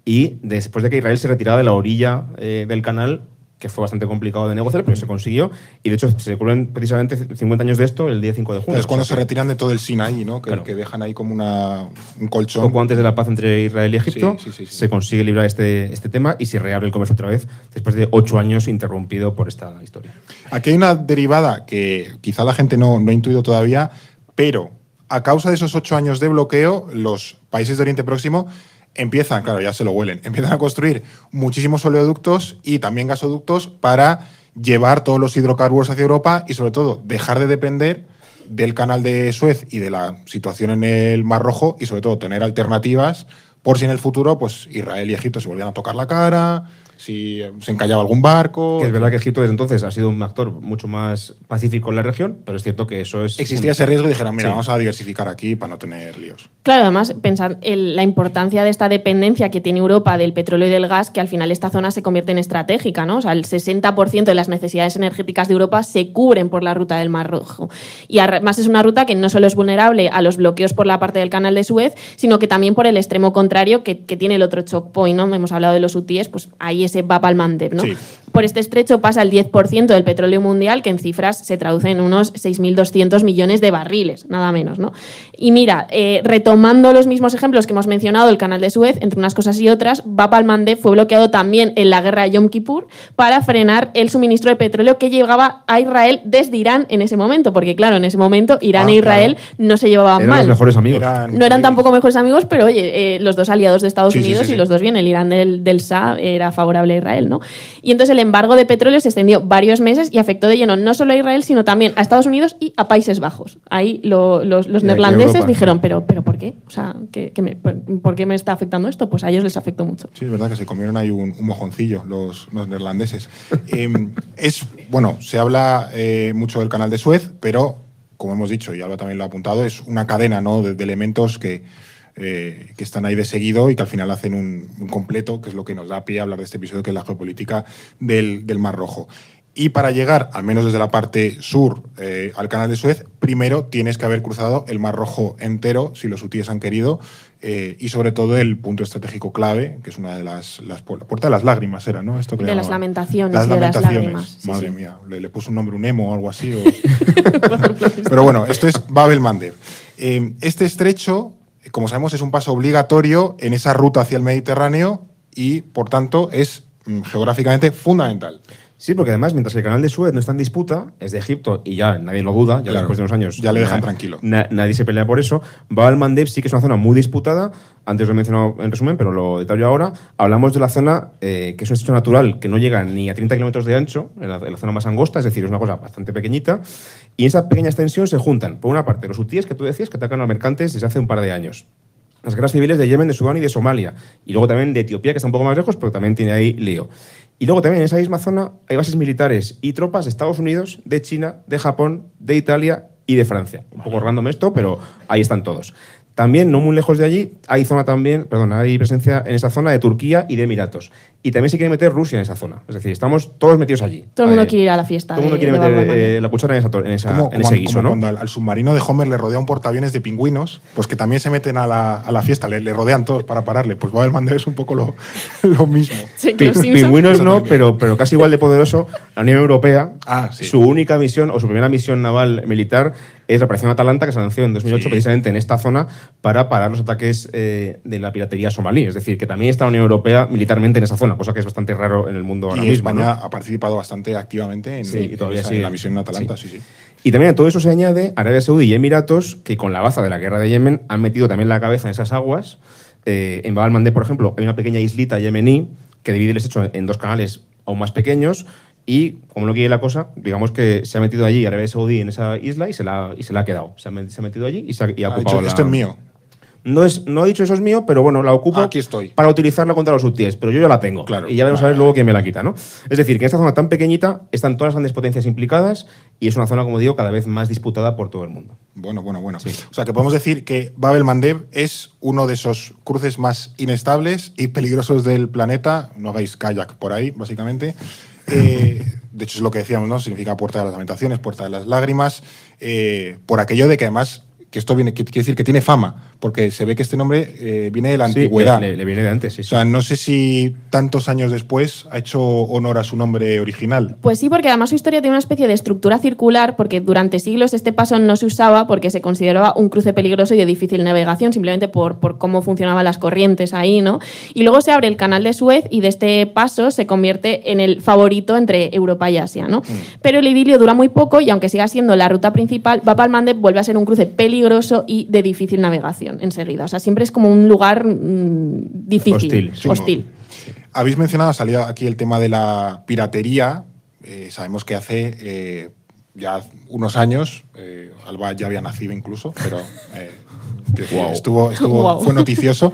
y después de que Israel se retirara de la orilla eh, del canal, que fue bastante complicado de negociar, pero se consiguió. Y de hecho se cumplen precisamente cincuenta años de esto el día cinco de junio. Es cuando o sea, se retiran de todo el Sinaí, ¿no? Que, claro. que dejan ahí como una, un colchón. Poco antes de la paz entre Israel y Egipto, sí, sí, sí, sí. se consigue librar este, este tema y se reabre el comercio otra vez, después de ocho años interrumpido por esta historia. Aquí hay una derivada que quizá la gente no, no ha intuido todavía, pero a causa de esos ocho años de bloqueo, los países de Oriente Próximo empiezan, claro, ya se lo huelen, empiezan a construir muchísimos oleoductos y también gasoductos para llevar todos los hidrocarburos hacia Europa y, sobre todo, dejar de depender del canal de Suez y de la situación en el Mar Rojo y, sobre todo, tener alternativas por si en el futuro pues Israel y Egipto se volvían a tocar la cara, si se encallaba algún barco. Que es verdad que Egipto desde entonces ha sido un actor mucho más pacífico en la región, pero es cierto que eso es... Existía un... ese riesgo y dijeron, mira, sí. vamos a diversificar aquí para no tener líos. Claro, además, pensar en la importancia de esta dependencia que tiene Europa del petróleo y del gas, que al final esta zona se convierte en estratégica, ¿no? O sea, el sesenta por ciento de las necesidades energéticas de Europa se cubren por la ruta del Mar Rojo. Y además es una ruta que no solo es vulnerable a los bloqueos por la parte del canal de Suez, sino que también por el extremo contrario que, que tiene el otro choke point, ¿no? Hemos hablado de los hutíes, pues ahí ese Bab al-Mandeb, ¿no? Sí. Por este estrecho pasa el diez por ciento del petróleo mundial, que en cifras se traduce en unos seis mil doscientos millones de barriles, nada menos, ¿no? Y mira, eh, retomando los mismos ejemplos que hemos mencionado, el canal de Suez, entre unas cosas y otras, Bab al-Mandeb fue bloqueado también en la guerra de Yom Kippur para frenar el suministro de petróleo que llegaba a Israel desde Irán en ese momento, porque claro, en ese momento Irán Ah, e Israel claro. no se llevaban Eran mal. los mejores amigos. Eran No eran tampoco mejores amigos, pero oye, eh, los dos aliados de Estados Sí, sí, Unidos sí, sí. y los dos bien, el Irán del, del Shah era favorable a Israel, ¿no? Y entonces el embargo de petróleo se extendió varios meses y afectó de lleno no solo a Israel, sino también a Estados Unidos y a Países Bajos. Ahí lo- los, los Y a neerlandeses Europa. dijeron, pero, pero ¿por qué? O sea, ¿qué, qué me, ¿por qué me está afectando esto? Pues a ellos les afectó mucho. Sí, es verdad que se comieron ahí un, un mojoncillo los, los neerlandeses. Eh, es, bueno, se habla eh, mucho del canal de Suez, pero, como hemos dicho, y Alba también lo ha apuntado, es una cadena, ¿no?, de, de elementos que, eh, que están ahí de seguido y que al final hacen un, un completo, que es lo que nos da pie a hablar de este episodio, que es la geopolítica del, del Mar Rojo. Y para llegar, al menos desde la parte sur, eh, al canal de Suez, primero tienes que haber cruzado el Mar Rojo entero, si los hutíes han querido, eh, y sobre todo el punto estratégico clave, que es una de las, las pu- la puerta de las lágrimas, era, ¿no? Esto que De le las llamaban. lamentaciones, Las de las lamentaciones. lágrimas. Sí, Madre sí. mía, le, le puso un nombre, un emo o algo así. o- Pero bueno, esto es Bab el-Mandeb. Eh, este estrecho, como sabemos, es un paso obligatorio en esa ruta hacia el Mediterráneo y, por tanto, es mm, geográficamente fundamental. Sí, porque además, mientras que el canal de Suez no está en disputa, es de Egipto y ya nadie lo duda, ya Claro, después de unos años. ya le dejan na- tranquilo. na- nadie se pelea por eso. Bab al-Mandeb sí que es una zona muy disputada. Antes lo he mencionado en resumen, pero lo detallo ahora. Hablamos de la zona eh, que es un estrecho natural que no llega ni a treinta kilómetros de ancho, en la, en la zona más angosta, es decir, es una cosa bastante pequeñita. Y en esa pequeña extensión se juntan, por una parte, los hutíes que tú decías que atacan a mercantes desde hace un par de años. Las guerras civiles de Yemen, de Sudán y de Somalia. Y luego también de Etiopía, que está un poco más lejos, pero también tiene ahí lío. Y luego también en esa misma zona hay bases militares y tropas de Estados Unidos, de China, de Japón, de Italia y de Francia. Un poco random esto, pero ahí están todos. También, no muy lejos de allí, hay zona también, perdón, hay presencia en esa zona de Turquía y de Emiratos. Y también se quiere meter Rusia en esa zona. Es decir, estamos todos metidos allí. Todo el mundo Eh, quiere ir a la fiesta. Todo el mundo de- quiere de Bab meter al-Mandeb. eh, la cuchara en, esa, to- en, esa, Como, en como- ese guiso, como ¿no? cuando al, al submarino de Homer le rodea un portaaviones de pingüinos, pues que también se meten a la, a la fiesta, le, le rodean todos para pararle. Pues Bab el-Mandeb es un poco lo, lo mismo. Sí, Pi- los Simpson. Pingüinos no, Exactamente. pero, pero casi igual de poderoso. La Unión Europea, Ah, sí. su única misión o su primera misión naval militar es la Operación Atalanta, que se anunció en dos mil ocho Sí. precisamente en esta zona para parar los ataques eh, de la piratería somalí. Es decir, que también está la Unión Europea militarmente en esa zona, cosa que es bastante raro en el mundo ahora Y mismo. España ¿no? ha participado bastante activamente en, Sí, y en todavía esa- sigue. en la misión en Atalanta, sí, sí. Y también a todo eso se añade Arabia Saudí y Emiratos, que con la baza de la guerra de Yemen han metido también la cabeza en esas aguas. Eh, en Bab al-Mandeb, por ejemplo, hay una pequeña islita yemení que divide el estrecho en dos canales aún más pequeños. Y, como no quiere la cosa, digamos que se ha metido allí Arabia Saudí en esa isla y se la, y se la ha quedado. Se ha, met- se ha metido allí y, se ha, y ha Ha ocupado dicho, la... esto es mío. No, es, no he dicho eso es mío, pero bueno, la ocupo Aquí estoy. para utilizarla contra los hutíes, pero yo ya la tengo. Claro. Y ya veremos a ver Ah. luego quién me la quita, ¿no? Es decir, que en esta zona tan pequeñita están todas las grandes potencias implicadas y es una zona, como digo, cada vez más disputada por todo el mundo. Bueno, bueno, bueno. O sea, que podemos decir que Bab el-Mandeb es uno de esos cruces más inestables y peligrosos del planeta. No hagáis kayak por ahí, básicamente. Eh, de hecho, es lo que decíamos, ¿no? Significa puerta de las lamentaciones, puerta de las lágrimas. eh, por aquello de que además que esto viene, que, quiere decir que tiene fama, porque se ve que este nombre eh, viene de la Sí, antigüedad. Le, le viene de antes, sí. O sea, no sé si tantos años después ha hecho honor a su nombre original. Pues sí, porque además su historia tiene una especie de estructura circular, porque durante siglos este paso no se usaba porque se consideraba un cruce peligroso y de difícil navegación, simplemente por, por cómo funcionaban las corrientes ahí, ¿no? Y luego se abre el canal de Suez y de este paso se convierte en el favorito entre Europa y Asia, ¿no? Mm. Pero el idilio dura muy poco y aunque siga siendo la ruta principal, Bab al-Mandeb vuelve a ser un cruce peligroso y de difícil navegación enseguida. O sea, siempre es como un lugar mmm, difícil, hostil. Sí, hostil. Sí. Habéis mencionado, salía aquí el tema de la piratería. Eh, sabemos que hace eh, ya unos años, eh, Alba ya había nacido incluso, pero eh, wow. estuvo, estuvo wow. fue noticioso.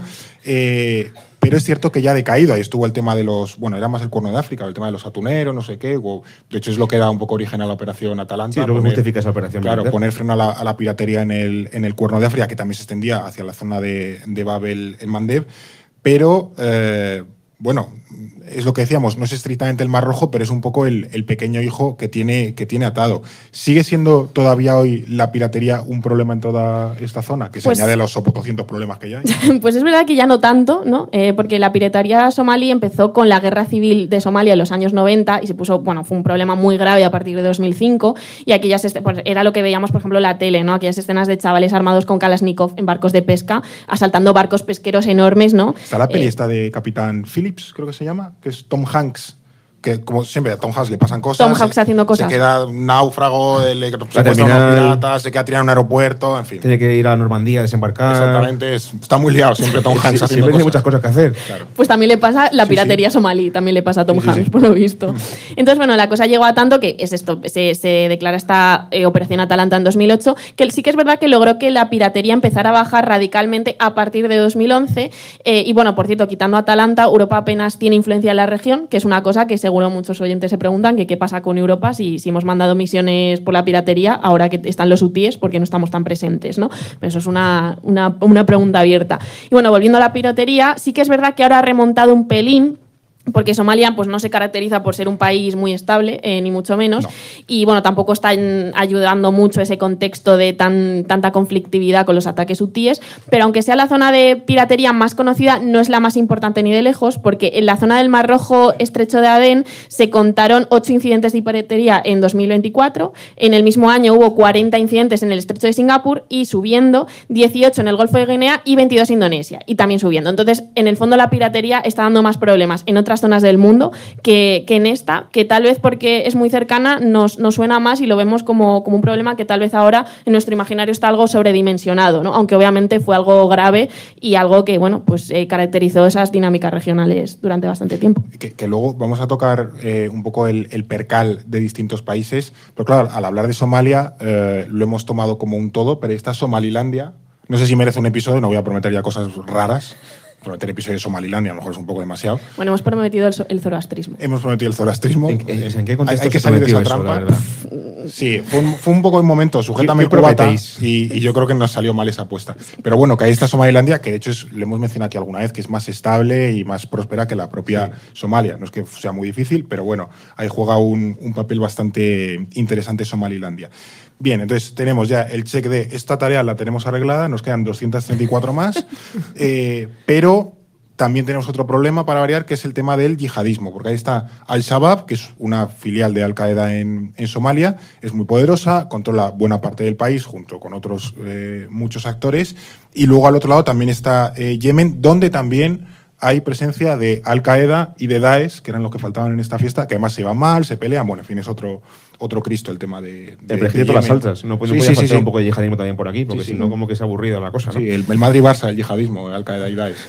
Eh, pero es cierto que ya ha decaído. Ahí estuvo el tema de los, bueno, era más el Cuerno de África, el tema de los atuneros, no sé qué. De hecho, es lo que da un poco origen a la operación Atalanta. Sí, lo que justifica esa operación. Claro, militar. Poner freno a la, a la piratería en el, en el Cuerno de África, que también se extendía hacia la zona de, de Bab el-Mandeb. Pero, eh, bueno, es lo que decíamos, no es estrictamente el Mar Rojo, pero es un poco el, el pequeño hijo que tiene, que tiene atado. ¿Sigue siendo todavía hoy la piratería un problema en toda esta zona? Que se pues, añade a los doscientos problemas que ya hay. Pues es verdad que ya no tanto, ¿no? Eh, porque la piratería somalí empezó con la guerra civil de Somalia en los años noventa y se puso, bueno, fue un problema muy grave a partir de dos mil cinco y aquellas, pues, era lo que veíamos, por ejemplo, en la tele, ¿no? Aquellas escenas de chavales armados con Kalashnikov en barcos de pesca, asaltando barcos pesqueros enormes, ¿no? Está la peli eh, esta de Capitán Phillips, creo que se llama, que es Tom Hanks, que como siempre a Tom Hanks le pasan cosas. Tom Hanks haciendo cosas. Se queda un náufrago, le secuestran a unos piratas, se queda tirado en un aeropuerto, en fin. Tiene que ir a Normandía a desembarcar. Exactamente, es, está muy liado siempre Tom Hanks sí, haciendo siempre cosas. Tiene muchas cosas que hacer. Claro. Pues también le pasa la piratería sí, sí. somalí, también le pasa a Tom sí, Hanks, sí. por lo visto. Entonces, bueno, la cosa llegó a tanto que es esto, se, se declara esta eh, Operación Atalanta en dos mil ocho, que sí que es verdad que logró que la piratería empezara a bajar radicalmente a partir de dos mil once. Eh, y bueno, por cierto, quitando Atalanta, Europa apenas tiene influencia en la región, que es una cosa que seguro muchos oyentes se preguntan, que qué pasa con Europa si, si hemos mandado misiones por la piratería ahora que están los hutíes, ¿por qué no estamos tan presentes, ¿no? Pero eso es una, una, una pregunta abierta. Y bueno, volviendo a la piratería, sí que es verdad que ahora ha remontado un pelín, porque Somalia pues, no se caracteriza por ser un país muy estable, eh, ni mucho menos, no. y bueno, tampoco está ayudando mucho ese contexto de tan, tanta conflictividad con los ataques hutíes, pero aunque sea la zona de piratería más conocida, no es la más importante ni de lejos, porque en la zona del Mar Rojo, Estrecho de Adén, se contaron ocho incidentes de piratería en dos mil veinticuatro, en el mismo año hubo cuarenta incidentes en el Estrecho de Singapur y subiendo, dieciocho en el Golfo de Guinea y veintidós en Indonesia, y también subiendo. Entonces, en el fondo la piratería está dando más problemas en otras zonas del mundo que, que en esta, que tal vez porque es muy cercana nos, nos suena más y lo vemos como, como un problema que tal vez ahora en nuestro imaginario está algo sobredimensionado, ¿no? Aunque obviamente fue algo grave y algo que bueno, pues, eh, caracterizó esas dinámicas regionales durante bastante tiempo. Que, que luego vamos a tocar eh, un poco el, el percal de distintos países, pero claro, al hablar de Somalia eh, lo hemos tomado como un todo, pero esta Somalilandia, no sé si merece un episodio, no voy a prometer ya cosas raras. Prometer episodio de Somalilandia a lo mejor es un poco demasiado. Bueno, hemos prometido el, el zoroastrismo. Hemos prometido el zoroastrismo. ¿En, en, ¿en qué contexto hay, hay que salir de esa trampa. Eso, sí, fue un, fue un poco el momento. Sujétame cubata y, y yo creo que nos salió mal esa apuesta. Pero bueno, que ahí está Somalilandia, que de hecho es, le hemos mencionado aquí alguna vez, que es más estable y más próspera que la propia sí. Somalia. No es que sea muy difícil, pero bueno, ahí juega un, un papel bastante interesante Somalilandia. Bien, entonces tenemos ya el check de esta tarea la tenemos arreglada, nos quedan doscientas treinta y cuatro más, eh, pero también tenemos otro problema para variar, que es el tema del yihadismo, porque ahí está Al-Shabaab, que es una filial de Al-Qaeda en, en Somalia, es muy poderosa, controla buena parte del país junto con otros eh, muchos actores, y luego al otro lado también está eh, Yemen, donde también hay presencia de Al-Qaeda y de Daesh, que eran los que faltaban en esta fiesta, que además se van mal, se pelean, bueno, en fin, es otro... otro Cristo el tema de, de, el precio de las salsas. No, pues sí, no podía sí, faltar sí, sí. un poco de yihadismo también por aquí, porque sí, si sí. no, como que es aburrida la cosa, ¿no? Sí, el, el Madrid-Barça, el yihadismo, el Al-Qaeda y Daesh.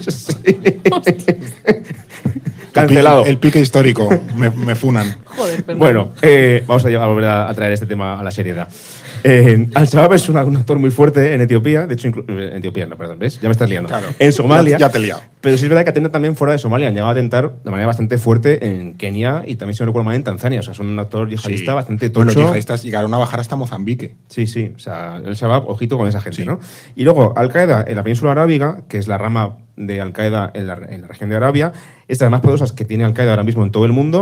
Cancelado. El, el pique histórico, me, me funan. Joder, perdón. Bueno, eh, vamos a, a volver a, a traer este tema a la seriedad. Eh, Al-Shabaab es un, un actor muy fuerte en Etiopía, de hecho, en Etiopía, no, perdón, ¿ves? Ya me estás liando. Claro. En Somalia. Ya, ya te he liado. Pero sí es verdad que atenta también fuera de Somalia. Han llegado a atentar de manera bastante fuerte en Kenia y también, si no recuerdo mal, en Tanzania. O sea, son un actor yihadista sí. bastante tocho. Bueno, los yihadistas llegaron a bajar hasta Mozambique. Sí, sí. O sea, el Shabaab, ojito con esa gente, sí. ¿no? Y luego, Al-Qaeda en la península arábiga, que es la rama de Al-Qaeda en la, en la región de Arabia, es de las más poderosas que tiene Al-Qaeda ahora mismo en todo el mundo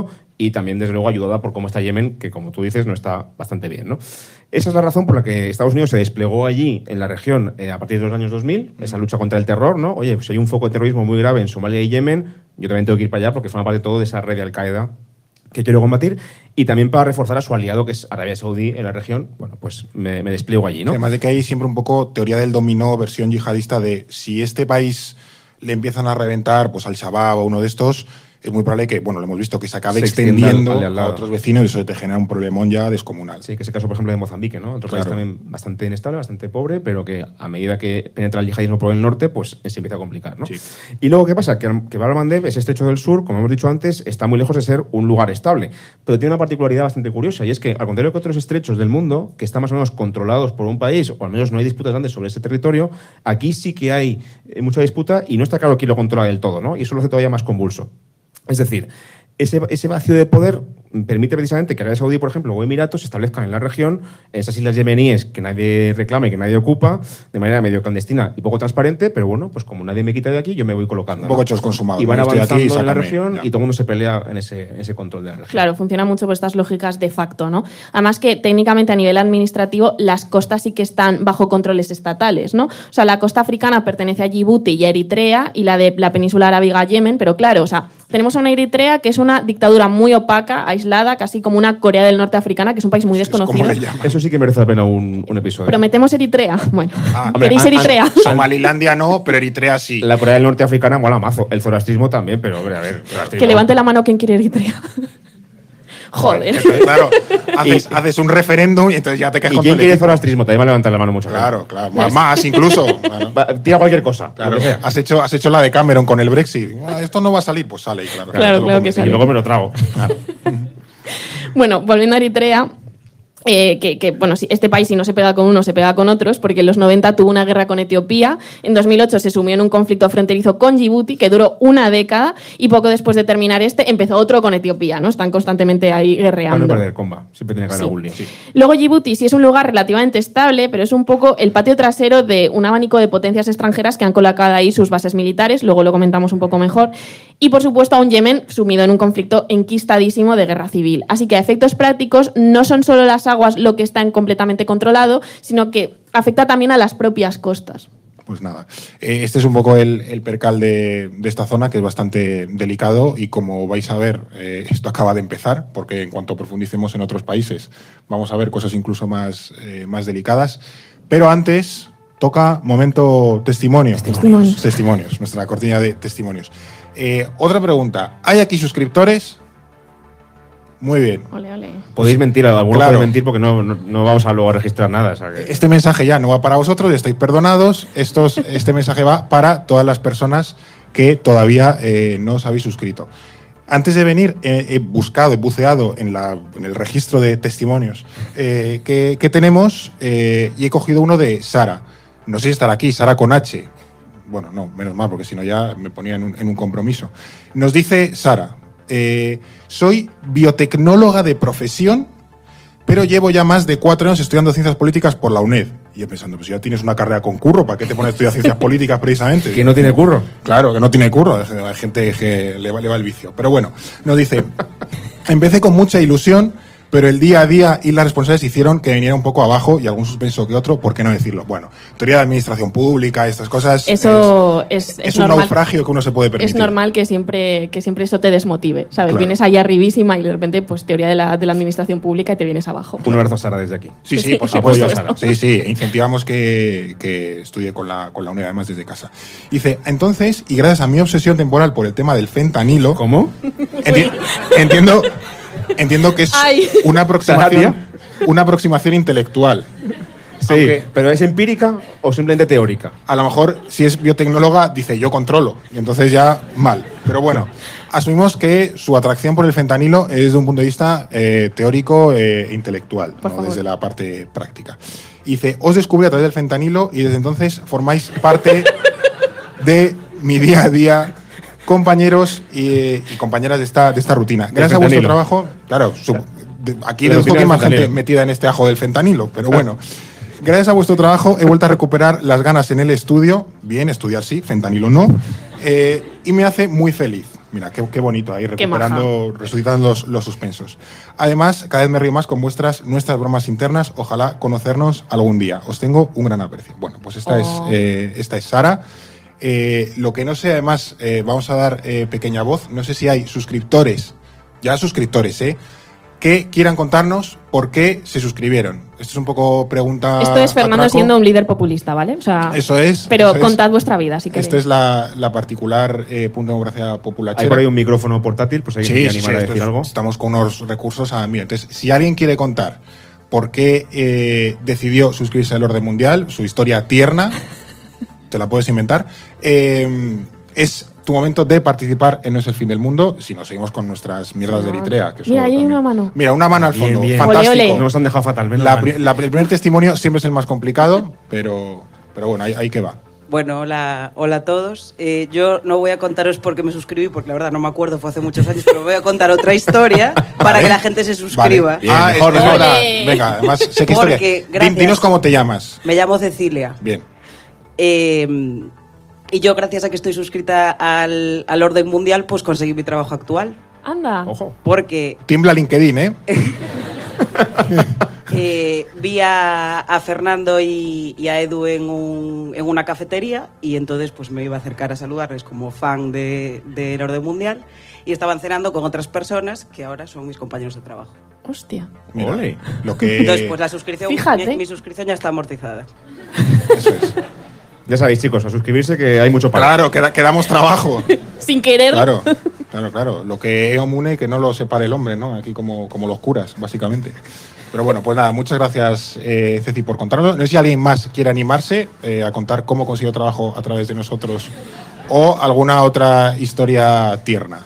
y también, desde luego, ayudada por cómo está Yemen, que, como tú dices, no está bastante bien, ¿no? Esa es la razón por la que Estados Unidos se desplegó allí, en la región, eh, a partir de los años dos mil, esa lucha contra el terror, ¿no? Oye, pues hay un foco de terrorismo muy grave en Somalia y Yemen, yo también tengo que ir para allá porque forma parte de todo de esa red de Al-Qaeda que quiero combatir, y también para reforzar a su aliado, que es Arabia Saudí, en la región, bueno, pues me, me despliego allí, ¿no? Además de que hay siempre un poco teoría del dominó, versión yihadista, de si este país le empiezan a reventar, pues al Shabab o uno de estos, es muy probable que, bueno, lo hemos visto, que se acabe se extendiendo al, al a otros vecinos y eso te genera un problemón ya descomunal. Sí, que es el caso, por ejemplo, de Mozambique, ¿no? Otro claro. país también bastante inestable, bastante pobre, pero que a medida que penetra el yihadismo por el norte, pues se empieza a complicar, ¿no? Sí. Y luego, ¿qué pasa? Que, que Bab el-Mandeb, ese estrecho del sur, como hemos dicho antes, está muy lejos de ser un lugar estable, pero tiene una particularidad bastante curiosa, y es que, al contrario que otros estrechos del mundo, que están más o menos controlados por un país, o al menos no hay disputas grandes sobre ese territorio, aquí sí que hay mucha disputa y no está claro quién lo controla del todo, ¿no? Y eso lo hace todavía más convulso. Es decir, ese, ese vacío de poder permite precisamente que Arabia Saudí, por ejemplo, o Emiratos se establezcan en la región, en esas islas yemeníes que nadie reclama y que nadie ocupa, de manera medio clandestina y poco transparente, pero bueno, pues como nadie me quita de aquí, yo me voy colocando. Un poco hechos consumados. Y van avanzando aquí, en la región, ya. Y todo el mundo se pelea en ese, en ese control de la región. Claro, funciona mucho por estas lógicas de facto, ¿no? Además que técnicamente a nivel administrativo las costas sí que están bajo controles estatales, ¿no? O sea, la costa africana pertenece a Djibouti y a Eritrea, y la de la península arábiga a Yemen, pero claro, o sea, tenemos a una Eritrea que es una dictadura muy opaca, aislada, casi como una Corea del Norte africana, que es un país muy desconocido. Eso sí que merece la pena un, un episodio. ¿Prometemos Eritrea? Bueno, ah, ¿queréis Eritrea? Ah, Somalilandia no, pero Eritrea sí. La Corea del Norte africana mola mazo. El zoroastrismo también, pero hombre, a ver. Que levante la mano quien quiere Eritrea. Joder. Entonces, claro, haces, y, haces un referéndum y entonces ya te quedas con todo. ¿Y quién quiere zoroastrismo? También va a levantar la mano mucho. Claro, claro. Más, más incluso. Claro. Tira cualquier cosa. Claro. Has hecho, has hecho la de Cameron con el Brexit. Esto no va a salir, pues sale. Claro, claro, claro, claro que sale. Y luego me lo trago. Claro. Bueno, volviendo a Eritrea. Eh, que, que, bueno, si este país si no se pega con uno, se pega con otros, porque en los noventa tuvo una guerra con Etiopía, en dos mil ocho se sumió en un conflicto fronterizo con Djibouti, que duró una década, y poco después de terminar este, empezó otro con Etiopía, ¿no? Están constantemente ahí guerreando. Para no perder comba, siempre tiene que haber algún lío. Sí. Luego Djibouti sí es un lugar relativamente estable, pero es un poco el patio trasero de un abanico de potencias extranjeras que han colocado ahí sus bases militares, luego lo comentamos un poco mejor, y por supuesto a un Yemen sumido en un conflicto enquistadísimo de guerra civil. Así que a efectos prácticos no son solo las aguas lo que está completamente controlado, sino que afecta también a las propias costas. Pues nada, este es un poco el, el percal de, de esta zona, que es bastante delicado, y como vais a ver, eh, esto acaba de empezar, porque en cuanto profundicemos en otros países vamos a ver cosas incluso más, eh, más delicadas. Pero antes toca momento testimonio. Testimonios. Testimonios, nuestra cortina de testimonios. Eh, otra pregunta, ¿hay aquí suscriptores? Muy bien. Ole, ole. Podéis mentir, algunos claro. pueden mentir porque no, no, no vamos a luego a registrar nada. O sea que... Este mensaje ya no va para vosotros, estáis perdonados. Estos, este mensaje va para todas las personas que todavía eh, no os habéis suscrito. Antes de venir, eh, he buscado, he buceado en, la, en el registro de testimonios eh, que, que tenemos eh, y he cogido uno de Sara. No sé si estará aquí, Sara con H. Bueno, no, menos mal, porque si no ya me ponía en un, en un compromiso. Nos dice Sara, eh, soy biotecnóloga de profesión, pero llevo ya más de cuatro años estudiando ciencias políticas por la UNED. Y yo pensando, pues ya tienes una carrera con curro, ¿para qué te pones a estudiar ciencias políticas precisamente? ¿Que no tiene curro? Claro, que no tiene curro, hay gente que le va, le va el vicio. Pero bueno, nos dice, empecé con mucha ilusión, pero el día a día y las responsabilidades hicieron que viniera un poco abajo y algún suspenso que otro, ¿por qué no decirlo? Bueno, teoría de administración pública, estas cosas. Eso es, es, es, es un normal. naufragio que uno se puede permitir. Es normal que siempre, que siempre eso te desmotive, ¿sabes? Claro. Vienes ahí arribísima y de repente, pues, teoría de la, de la administración pública y te vienes abajo. Un abrazo a Sara desde aquí. Sí, sí, por supuesto. Sara. Sí, sí, incentivamos que, que estudie con la, con la UNED, además desde casa. Dice, entonces, y gracias a mi obsesión temporal por el tema del fentanilo. ¿Cómo? Enti entiendo. Entiendo que es Ay. una aproximación, una aproximación intelectual. Sí, Aunque, pero ¿es empírica o simplemente teórica? A lo mejor, si es biotecnóloga, dice yo controlo, y entonces ya mal. Pero bueno, asumimos que su atracción por el fentanilo es desde un punto de vista eh, teórico e eh, intelectual, no desde la parte práctica. Dice, os descubrí a través del fentanilo y desde entonces formáis parte de mi día a día, compañeros y, y compañeras de esta, de esta rutina. Gracias a vuestro trabajo, claro, su, de, aquí deduzco que hay más gente metida en este ajo del fentanilo, pero bueno, gracias a vuestro trabajo he vuelto a recuperar las ganas en el estudio, bien, estudiar sí, fentanilo no, eh, y me hace muy feliz. Mira, qué, qué bonito ahí, Qué maja. recuperando, resucitando los, los suspensos. Además, cada vez me río más con vuestras, nuestras bromas internas. Ojalá conocernos algún día. Os tengo un gran aprecio. Bueno, pues esta, Oh. es, eh, esta es Sara. Eh, lo que no sé, además, eh, vamos a dar eh, pequeña voz. No sé si hay suscriptores, ya suscriptores, ¿eh? que quieran contarnos por qué se suscribieron. Esto es un poco pregunta. Esto es Fernando atraco. siendo un líder populista, ¿vale? O sea, Eso es. Pero eso es. contad vuestra vida, si queréis. Esta es la, la particular eh, punto de democracia popular. Hay por ahí un micrófono portátil, pues alguien Sí, quiere sí, animar sí, a esto decir es- algo. estamos con unos recursos a mí. Entonces, si alguien quiere contar por qué eh, decidió suscribirse al orden mundial, su historia tierna, te la puedes inventar, eh, es tu momento de participar en No es el fin del mundo. Si nos seguimos con nuestras mierdas de Eritrea. Que eso Mira, ahí hay también- una mano. Mira, una mano al Bien, fondo. bien. Fantástico. Ole, ole. No nos han dejado fatal. menos La, mal. pri- la- el primer testimonio siempre es el más complicado, pero, pero bueno, ahí, ahí que va. Bueno, hola, hola a todos. Eh, yo no voy a contaros por qué me suscribí, porque la verdad no me acuerdo, fue hace muchos años, pero voy a contar otra historia para Vale. que la gente se suscriba. Vale. Bien, ah, es, mejor, es mejor. verdad. Ole. Venga, además sé qué Porque, historia. Din- gracias. Dinos cómo te llamas. Me llamo Cecilia. Bien. Eh, y yo, gracias a que estoy suscrita al, al orden mundial, pues conseguí mi trabajo actual. Anda. Ojo. Porque Timbla LinkedIn, ¿eh? eh, vi a, a Fernando y, y a Edu en, un- en una cafetería y entonces pues me iba a acercar a saludarles como fan de- del orden mundial y estaban cenando con otras personas que ahora son mis compañeros de trabajo. Hostia. Mira, Ole. lo que. Entonces, pues la suscripción, Fíjate. mi, mi suscripción ya está amortizada. Eso es. Ya sabéis, chicos, a suscribirse que hay mucho para. Claro, que, da- que damos trabajo. Sin querer. Claro, claro, claro. Lo que Eo Mune, que no lo separe el hombre, ¿no? Aquí como, como los curas, básicamente. Pero bueno, pues nada, muchas gracias, eh, Ceci, por contarnos. No sé si alguien más quiere animarse eh, a contar cómo consiguió trabajo a través de nosotros o alguna otra historia tierna.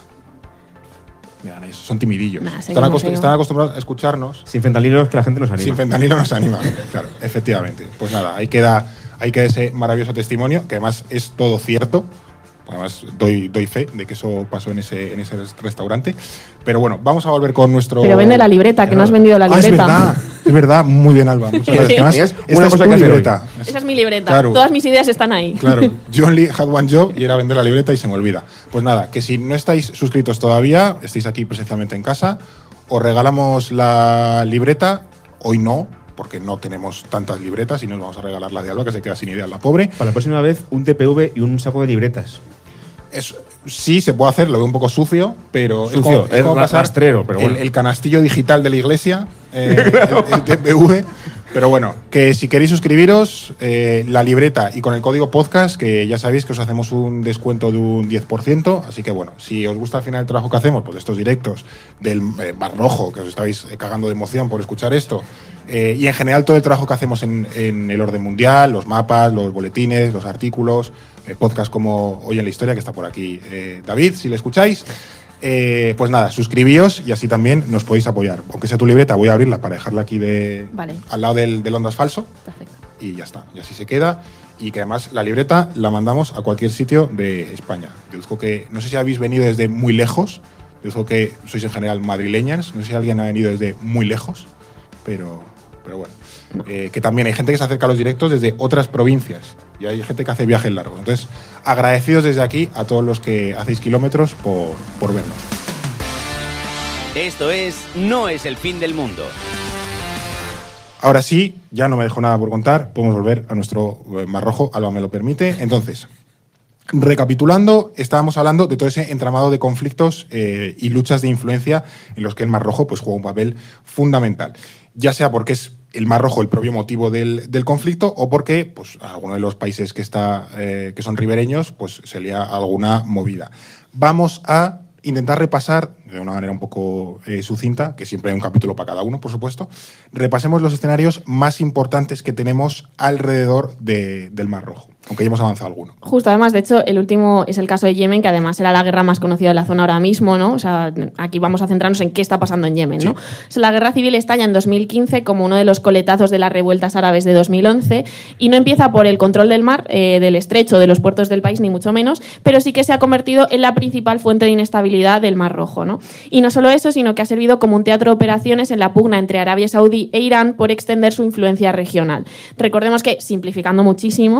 Mira, eso, son timidillos. Nah, están, seguimos, acost- seguimos. están acostumbrados a escucharnos. Sin fentanylos que la gente nos anima. Sin fentanilo nos anima. Claro, efectivamente. Pues nada, ahí queda, ahí queda ese maravilloso testimonio, que además es todo cierto. Además, doy, doy fe de que eso pasó en ese, en ese restaurante. Pero bueno, vamos a volver con nuestro. Pero vende la libreta, que no has vendido la Ah, es libreta. verdad, es verdad. Muy bien, Alba. Muchas gracias. Además, Es esta una es cosa tu que hacer libreta. Esa es mi libreta. Claro. Todas mis ideas están ahí. Claro, yo only had one job y era vender la libreta y se me olvida. Pues nada, que si no estáis suscritos todavía, estáis aquí presencialmente en casa, os regalamos la libreta, hoy no, porque no tenemos tantas libretas y nos vamos a regalar la de Alba, que se queda sin idea la pobre. Para la próxima vez, un T P V y un saco de libretas. Es, sí, se puede hacer, lo veo un poco sucio, pero Sucio, es como, es ra- rastrero, pero el, bueno. el canastillo digital de la iglesia, eh, el, el T P V. Pero bueno, que si queréis suscribiros, eh, la libreta y con el código podcast, que ya sabéis que os hacemos un descuento de un diez por ciento. Así que bueno, si os gusta al final el trabajo que hacemos, pues estos directos del eh, Bar Rojo, que os estáis eh, cagando de emoción por escuchar esto, eh, y en general todo el trabajo que hacemos en, en el orden mundial, los mapas, los boletines, los artículos, eh, podcast como Hoy en la Historia, que está por aquí eh, David, si le escucháis. Eh, pues nada, suscribíos y así también nos podéis apoyar. Aunque sea tu libreta, voy a abrirla para dejarla aquí de, Vale. al lado del, del Ondas Falso Perfecto. y ya está. Y así se queda. Y que además la libreta la mandamos a cualquier sitio de España. Yo digo que, no sé si habéis venido desde muy lejos. Yo digo que sois en general madrileñas. No sé si alguien ha venido desde muy lejos. Pero, pero bueno. Eh, que también hay gente que se acerca a los directos desde otras provincias. Y hay gente que hace viajes largos. Entonces, agradecidos desde aquí a todos los que hacéis kilómetros por, por vernos. Esto es No es el fin del mundo. Ahora sí, ya no me dejo nada por contar. Podemos volver a nuestro eh, Mar Rojo, Alba me lo permite. Entonces, recapitulando, estábamos hablando de todo ese entramado de conflictos eh, y luchas de influencia en los que el Mar Rojo pues, juega un papel fundamental. Ya sea porque es el Mar Rojo el propio motivo del, del conflicto o porque pues, a alguno de los países que, está, eh, que son ribereños pues, se lía alguna movida. Vamos a intentar repasar, de una manera un poco eh, sucinta, que siempre hay un capítulo para cada uno, por supuesto, repasemos los escenarios más importantes que tenemos alrededor de, del Mar Rojo, aunque ya hemos avanzado alguno. Justo, además, de hecho, el último es el caso de Yemen, que además era la guerra más conocida de la zona ahora mismo, ¿no? O sea, aquí vamos a centrarnos en qué está pasando en Yemen, ¿no? Sí. O sea, la guerra civil estalla en dos mil quince como uno de los coletazos de las revueltas árabes de dos mil once y no empieza por el control del mar, eh, del estrecho, de los puertos del país, ni mucho menos, pero sí que se ha convertido en la principal fuente de inestabilidad del Mar Rojo, ¿no? ¿no? Y no solo eso, sino que ha servido como un teatro de operaciones en la pugna entre Arabia Saudí e Irán por extender su influencia regional. Recordemos que, simplificando muchísimo,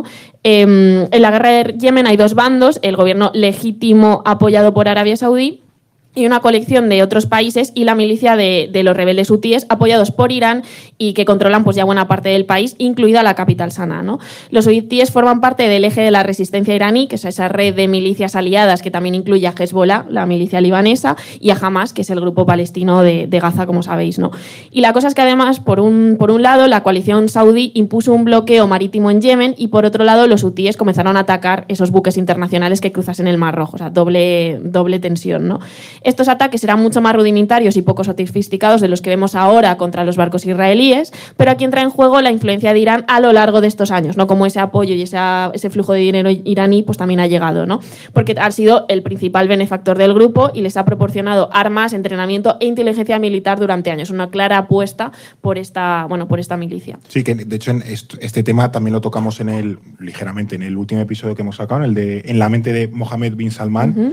eh, en la guerra de Yemen hay dos bandos, el gobierno legítimo apoyado por Arabia Saudí y una colección de otros países y la milicia de, de los rebeldes hutíes apoyados por Irán y que controlan pues ya buena parte del país, incluida la capital Sanaa, ¿no? Los hutíes forman parte del eje de la resistencia iraní, que es esa red de milicias aliadas que también incluye a Hezbollah, la milicia libanesa, y a Hamas, que es el grupo palestino de, de Gaza, como sabéis, ¿no? Y la cosa es que además, por un, por un lado, la coalición saudí impuso un bloqueo marítimo en Yemen y por otro lado, los hutíes comenzaron a atacar esos buques internacionales que cruzasen el Mar Rojo, o sea, doble, doble tensión, ¿no? Estos ataques eran mucho más rudimentarios y poco sofisticados de los que vemos ahora contra los barcos israelíes, pero aquí entra en juego la influencia de Irán a lo largo de estos años, ¿no? Como ese apoyo y ese, ese flujo de dinero iraní pues también ha llegado, ¿no? Porque ha sido el principal benefactor del grupo y les ha proporcionado armas, entrenamiento e inteligencia militar durante años. Una clara apuesta por esta, bueno, por esta milicia. Sí, que de hecho en esto, este tema también lo tocamos en el, ligeramente en el último episodio que hemos sacado, en el de En la mente de Mohammed bin Salman. Uh-huh.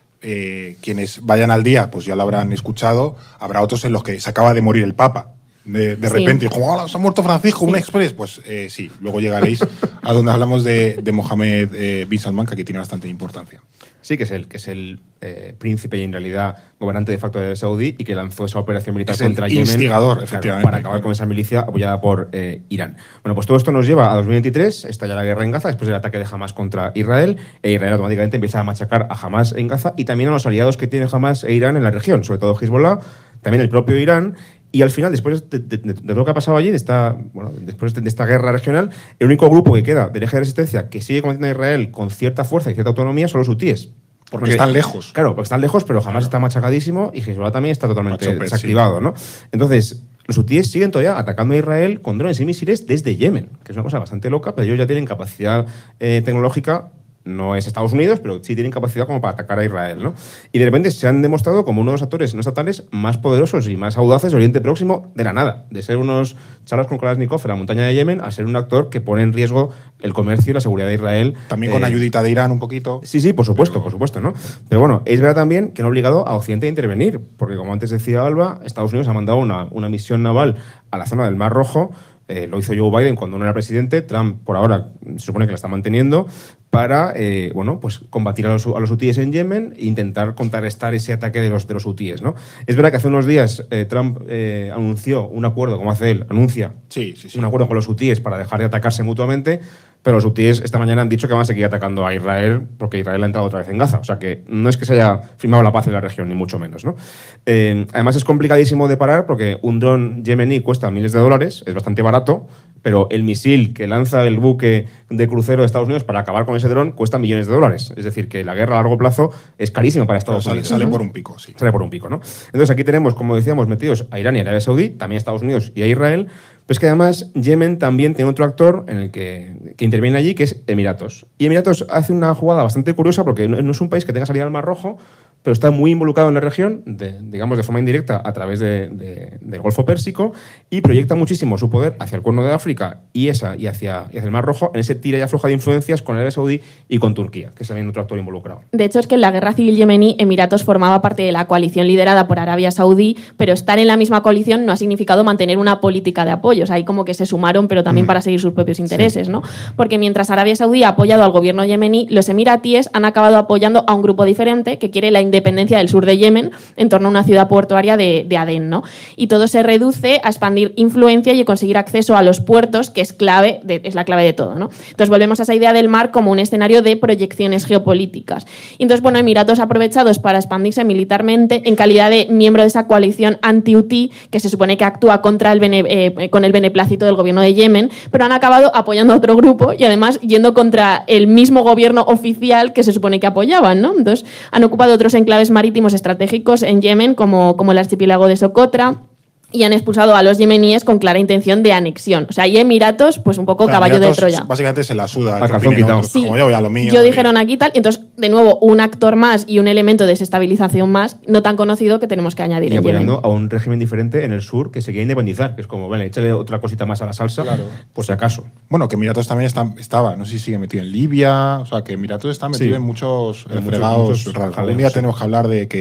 Eh, quienes vayan al día, pues ya lo habrán escuchado. Habrá otros en los que se acaba de morir el Papa. De, de sí. repente, como ¡oh, se ha muerto Francisco, sí. un express! Pues eh, sí, luego llegaréis a donde hablamos de, de Mohammed eh, bin Salman, que aquí tiene bastante importancia. Sí, que es el, que es el eh, príncipe y en realidad gobernante de facto de Saudí y que lanzó esa operación militar es contra el Yemen instigador, claro, efectivamente, para acabar con esa milicia apoyada por eh, Irán. Bueno, pues todo esto nos lleva a dos mil veintitrés, estalla la guerra en Gaza después del ataque de Hamas contra Israel, e Israel automáticamente empieza a machacar a Hamas en Gaza y también a los aliados que tiene Hamas e Irán en la región, sobre todo Hezbollah, también el propio Irán. Y al final, después de, de, de, de lo que ha pasado allí, de esta, bueno, después de, de esta guerra regional, el único grupo que queda del eje de resistencia que sigue combatiendo a Israel con cierta fuerza y cierta autonomía son los hutíes. Porque, porque están lejos. Claro, porque están lejos, pero Hamas está machacadísimo y Hezbollah también está totalmente Machope, desactivado, sí. ¿no? Entonces, los hutíes siguen todavía atacando a Israel con drones y misiles desde Yemen, que es una cosa bastante loca, pero ellos ya tienen capacidad eh, tecnológica. No es Estados Unidos, pero sí tienen capacidad como para atacar a Israel, ¿no? Y de repente se han demostrado como uno de los actores no estatales más poderosos y más audaces del Oriente Próximo de la nada. De ser unos charlas con Kalashnikov en la montaña de Yemen a ser un actor que pone en riesgo el comercio y la seguridad de Israel. También con eh, ayudita de Irán un poquito. Sí, sí, por supuesto, pero... por supuesto, ¿no? Pero bueno, es verdad también que no ha obligado a Occidente a intervenir, porque como antes decía Alba, Estados Unidos ha mandado una, una misión naval a la zona del Mar Rojo. Eh, lo hizo Joe Biden cuando no era presidente. Trump, por ahora, se supone que la está manteniendo para eh, bueno, pues combatir a los, a los hutíes en Yemen e intentar contrarrestar ese ataque de los, de los hutíes, ¿no? Es verdad que hace unos días eh, Trump eh, anunció un acuerdo, como hace él, anuncia sí, sí, sí. un acuerdo con los hutíes para dejar de atacarse mutuamente, pero los hutíes esta mañana han dicho que van a seguir atacando a Israel porque Israel ha entrado otra vez en Gaza. O sea que no es que se haya firmado la paz en la región, ni mucho menos, ¿no? Eh, además es complicadísimo de parar porque un dron yemení cuesta miles de dólares, es bastante barato, pero el misil que lanza el buque de crucero de Estados Unidos para acabar con ese dron cuesta millones de dólares. Es decir, que la guerra a largo plazo es carísima para Estados sale, Unidos. Sale por un pico, sí. Sale por un pico, ¿no? Entonces aquí tenemos, como decíamos, metidos a Irán y a Arabia Saudí, también a Estados Unidos y a Israel. Pero es que además Yemen también tiene otro actor en el que, que interviene allí, que es Emiratos. Y Emiratos hace una jugada bastante curiosa porque no, no es un país que tenga salida al Mar Rojo, pero está muy involucrado en la región, de, digamos de forma indirecta, a través de, de, del Golfo Pérsico, y proyecta muchísimo su poder hacia el Cuerno de África y, esa, y, hacia, y hacia el Mar Rojo en ese tira y afloja de influencias con Arabia Saudí y con Turquía, que es también otro actor involucrado. De hecho, es que en la guerra civil yemení, Emiratos formaba parte de la coalición liderada por Arabia Saudí, pero estar en la misma coalición no ha significado mantener una política de apoyos. Ahí como que se sumaron, pero también mm. para seguir sus propios intereses, sí. ¿no? Porque mientras Arabia Saudí ha apoyado al gobierno yemení, los emiratíes han acabado apoyando a un grupo diferente que quiere la independencia del sur de Yemen en torno a una ciudad portuaria de, de Adén, ¿no? Y todo se reduce a expandir influencia y a conseguir acceso a los puertos, que es clave, de, es la clave de todo, ¿no? Entonces volvemos a esa idea del mar como un escenario de proyecciones geopolíticas. Y entonces, bueno, Emiratos aprovechados para expandirse militarmente en calidad de miembro de esa coalición anti-hutí que se supone que actúa contra el bene, eh, con el beneplácito del gobierno de Yemen, pero han acabado apoyando a otro grupo y además yendo contra el mismo gobierno oficial que se supone que apoyaban, ¿no? Entonces han ocupado otros enclaves marítimos estratégicos en Yemen, como, como el archipiélago de Socotra, y han expulsado a los yemeníes con clara intención de anexión. O sea, y Emiratos, pues un poco o sea, caballo Emiratos, de Troya. Básicamente se la suda. El calzón quitado. Sí. Como yo, ya lo mío. Yo dijeron aquí tal, y entonces, de nuevo, un actor más y un elemento de desestabilización más, no tan conocido, que tenemos que añadir. Y apoyando a un régimen diferente en el sur que se quiere independizar, que es como, vale, échale otra cosita más a la salsa, claro. por si acaso. Bueno, que Emiratos también está, estaba, no sé si sigue metido en Libia, o sea, que Emiratos está metido sí. en muchos en fregados. Algún día sí. tenemos que hablar de que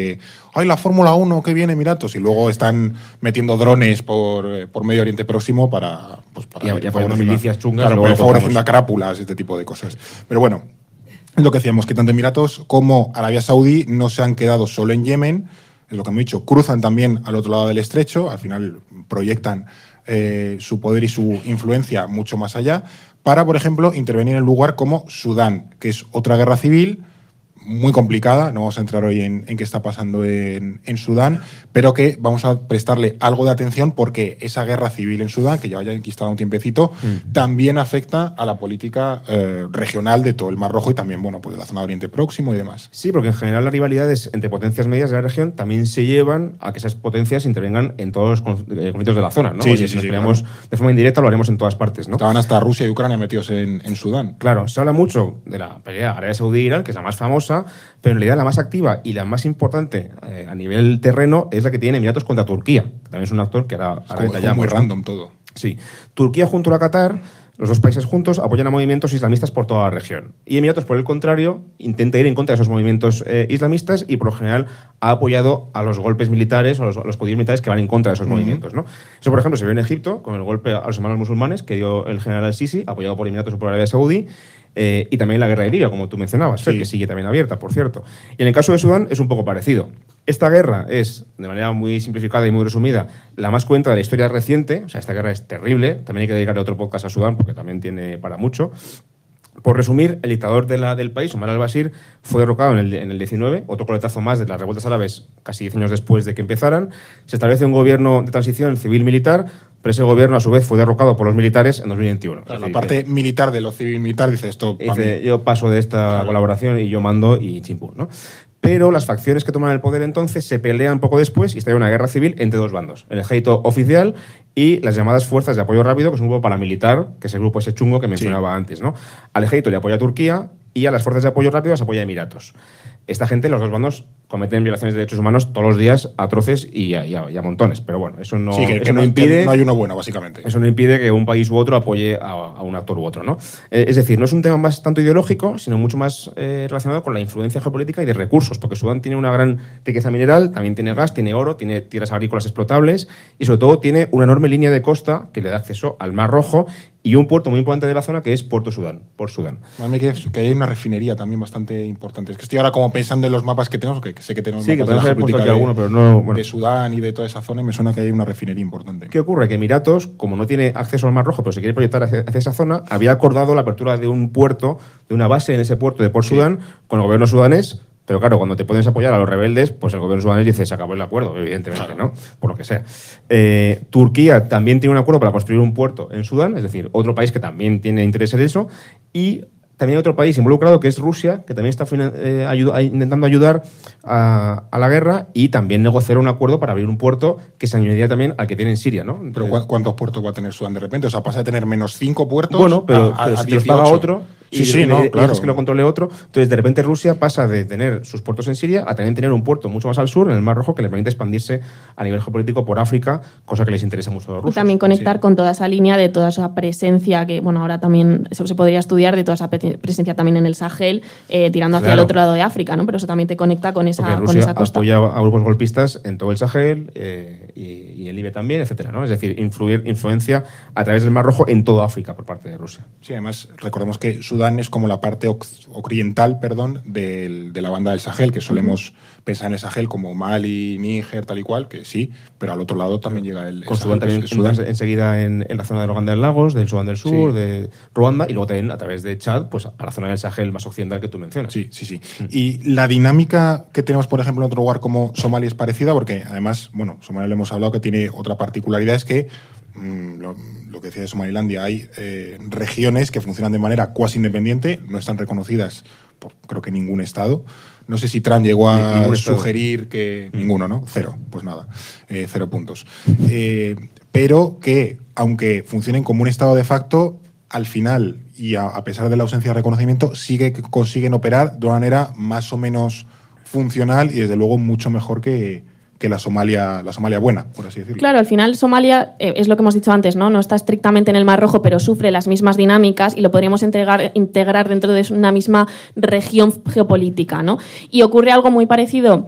¡ay, la Fórmula uno que viene Emiratos! Y luego están metiendo drones por, por Medio Oriente Próximo para... Pues, para y apoyando milicias chungas. Claro, para favoreciendo a crápulas, este tipo de cosas. Pero bueno, es lo que decíamos, que tanto Emiratos como Arabia Saudí no se han quedado solo en Yemen, es lo que hemos dicho, cruzan también al otro lado del estrecho, al final proyectan eh, su poder y su influencia mucho más allá, para, por ejemplo, intervenir en un lugar como Sudán, que es otra guerra civil muy complicada, no vamos a entrar hoy en, en qué está pasando en, en Sudán, pero que vamos a prestarle algo de atención porque esa guerra civil en Sudán, que lleva ya enquistada un tiempecito, mm. también afecta a la política eh, regional de todo el Mar Rojo y también, bueno, pues de la zona de Oriente Próximo y demás. Sí, porque en general las rivalidades entre potencias medias de la región también se llevan a que esas potencias intervengan en todos los conflictos de la zona, ¿no? Sí, sí, si sí, nos sí, peleamos claro. de forma indirecta, lo haremos en todas partes, ¿no? Estaban hasta Rusia y Ucrania metidos en, en Sudán. Claro, se habla mucho de la pelea Arabia Saudí-Irán, que es la más famosa, pero en realidad la más activa y la más importante eh, a nivel terreno es la que tiene Emiratos contra Turquía, que también es un actor que ahora, ahora detallamos. Muy random todo. Sí. Turquía junto a Qatar, los dos países juntos apoyan a movimientos islamistas por toda la región. Y Emiratos, por el contrario, intenta ir en contra de esos movimientos eh, islamistas y, por lo general, ha apoyado a los golpes militares o a los, a los poderes militares que van en contra de esos uh-huh. movimientos, ¿no? Eso, por ejemplo, se vio en Egipto con el golpe a los hermanos musulmanes que dio el general al-Sisi, apoyado por Emiratos y por Arabia Saudí. Eh, y también la guerra de Libia, como tú mencionabas, sí. que sigue también abierta, por cierto. Y en el caso de Sudán es un poco parecido. Esta guerra es, de manera muy simplificada y muy resumida, la más cruenta de la historia reciente. O sea, esta guerra es terrible. También hay que dedicarle otro podcast a Sudán, porque también tiene para mucho. Por resumir, el dictador de la, del país, Omar al-Bashir, fue derrocado en el, en el diecinueve, otro coletazo más de las revueltas árabes casi diez años después de que empezaran. Se establece un gobierno de transición civil-militar, pero ese gobierno a su vez fue derrocado por los militares en dos mil veintiuno. Claro, la parte militar de lo civil-militar dice esto. Dice, yo paso de esta claro. colaboración y yo mando y chimpú, ¿no? Pero las facciones que toman el poder entonces se pelean poco después y está una guerra civil entre dos bandos. El ejército oficial y las llamadas fuerzas de apoyo rápido, que es un grupo paramilitar, que es el grupo ese chungo que mencionaba sí. antes, ¿no? Al ejército le apoya Turquía y a las fuerzas de apoyo rápido las apoya Emiratos. Esta gente, los dos bandos, cometen violaciones de derechos humanos todos los días, atroces y a, y a, y a montones. Pero bueno, eso no, sí, que, eso que no no impide... Que no hay uno bueno, básicamente. Eso no impide que un país u otro apoye a, a un actor u otro, ¿no? Eh, es decir, no es un tema más tanto ideológico, sino mucho más eh, relacionado con la influencia geopolítica y de recursos, porque Sudán tiene una gran riqueza mineral, también tiene gas, tiene oro, tiene tierras agrícolas explotables y sobre todo tiene una enorme línea de costa que le da acceso al Mar Rojo y un puerto muy importante de la zona que es Puerto Sudán, por Sudán. A mí que, que hay una refinería también bastante importante. Es que estoy ahora como pensando en los mapas que tenemos, que sé que tenemos sí, mapas que de la geopolítica de, alguno, pero no, bueno. de Sudán y de toda esa zona y me suena que hay una refinería importante. ¿Qué ocurre? Que Emiratos, como no tiene acceso al Mar Rojo, pero se quiere proyectar hacia, hacia esa zona, había acordado la apertura de un puerto, de una base en ese puerto de Port sí. Sudán con el gobierno sudanés. Pero claro, cuando te puedes apoyar a los rebeldes, pues el gobierno sudanés dice, se acabó el acuerdo, evidentemente, claro. ¿no? Por lo que sea. Eh, Turquía también tiene un acuerdo para construir un puerto en Sudán, es decir, otro país que también tiene interés en eso, y también hay otro país involucrado que es Rusia, que también está eh, ayuda, intentando ayudar a, a la guerra y también negociar un acuerdo para abrir un puerto que se añadiría también al que tiene en Siria, ¿no? Pero ¿cuántos puertos va a tener Sudán de repente? O sea, pasa de tener menos cinco puertos bueno, pero, a, a, pero a si te los paga otro... Sí, y sí, le, no, le, claro. Es que lo controle otro. Entonces, de repente Rusia pasa de tener sus puertos en Siria a también tener un puerto mucho más al sur, en el Mar Rojo, que le permite expandirse a nivel geopolítico por África, cosa que les interesa mucho a los rusos. Y también conectar sí. con toda esa línea de toda esa presencia que, bueno, ahora también eso se podría estudiar, de toda esa presencia también en el Sahel, eh, tirando hacia claro. el otro lado de África, ¿no? Pero eso también te conecta con esa, Rusia con esa costa. Apoya a grupos golpistas en todo el Sahel eh, y, y en Libia también, etcétera, ¿no? Es decir, influir, influencia a través del Mar Rojo en toda África por parte de Rusia. Sí, además, recordemos que Sudán es como la parte occidental, perdón, del, de la banda del Sahel, que solemos uh-huh. pensar en el Sahel como Mali, Níger, tal y cual, que sí, pero al otro lado también llega el, el Con Sudán también Sudán. enseguida en, en la zona de Uganda del Lagos, del Sudán del Sur, sí. de Ruanda, y luego también a través de Chad, pues a la zona del Sahel más occidental que tú mencionas. Sí, sí, sí. Uh-huh. Y la dinámica que tenemos, por ejemplo, en otro lugar como Somalia es parecida, porque además, bueno, Somalia le hemos hablado que tiene otra particularidad, es que Lo, lo que decía de Somalilandia, hay eh, regiones que funcionan de manera cuasi independiente, no están reconocidas por creo que ningún estado. No sé si Trump llegó a sugerir que... Mm. Ninguno, ¿no? Cero, pues nada, eh, cero puntos. Eh, pero que, aunque funcionen como un estado de facto, al final, y a, a pesar de la ausencia de reconocimiento, sigue que consiguen operar de una manera más o menos funcional y desde luego mucho mejor que... que la Somalia, la Somalia buena, por así decirlo. Claro, al final Somalia, eh, es lo que hemos dicho antes, ¿no? No está estrictamente en el Mar Rojo, pero sufre las mismas dinámicas y lo podríamos integrar, integrar dentro de una misma región geopolítica, ¿no? Y ocurre algo muy parecido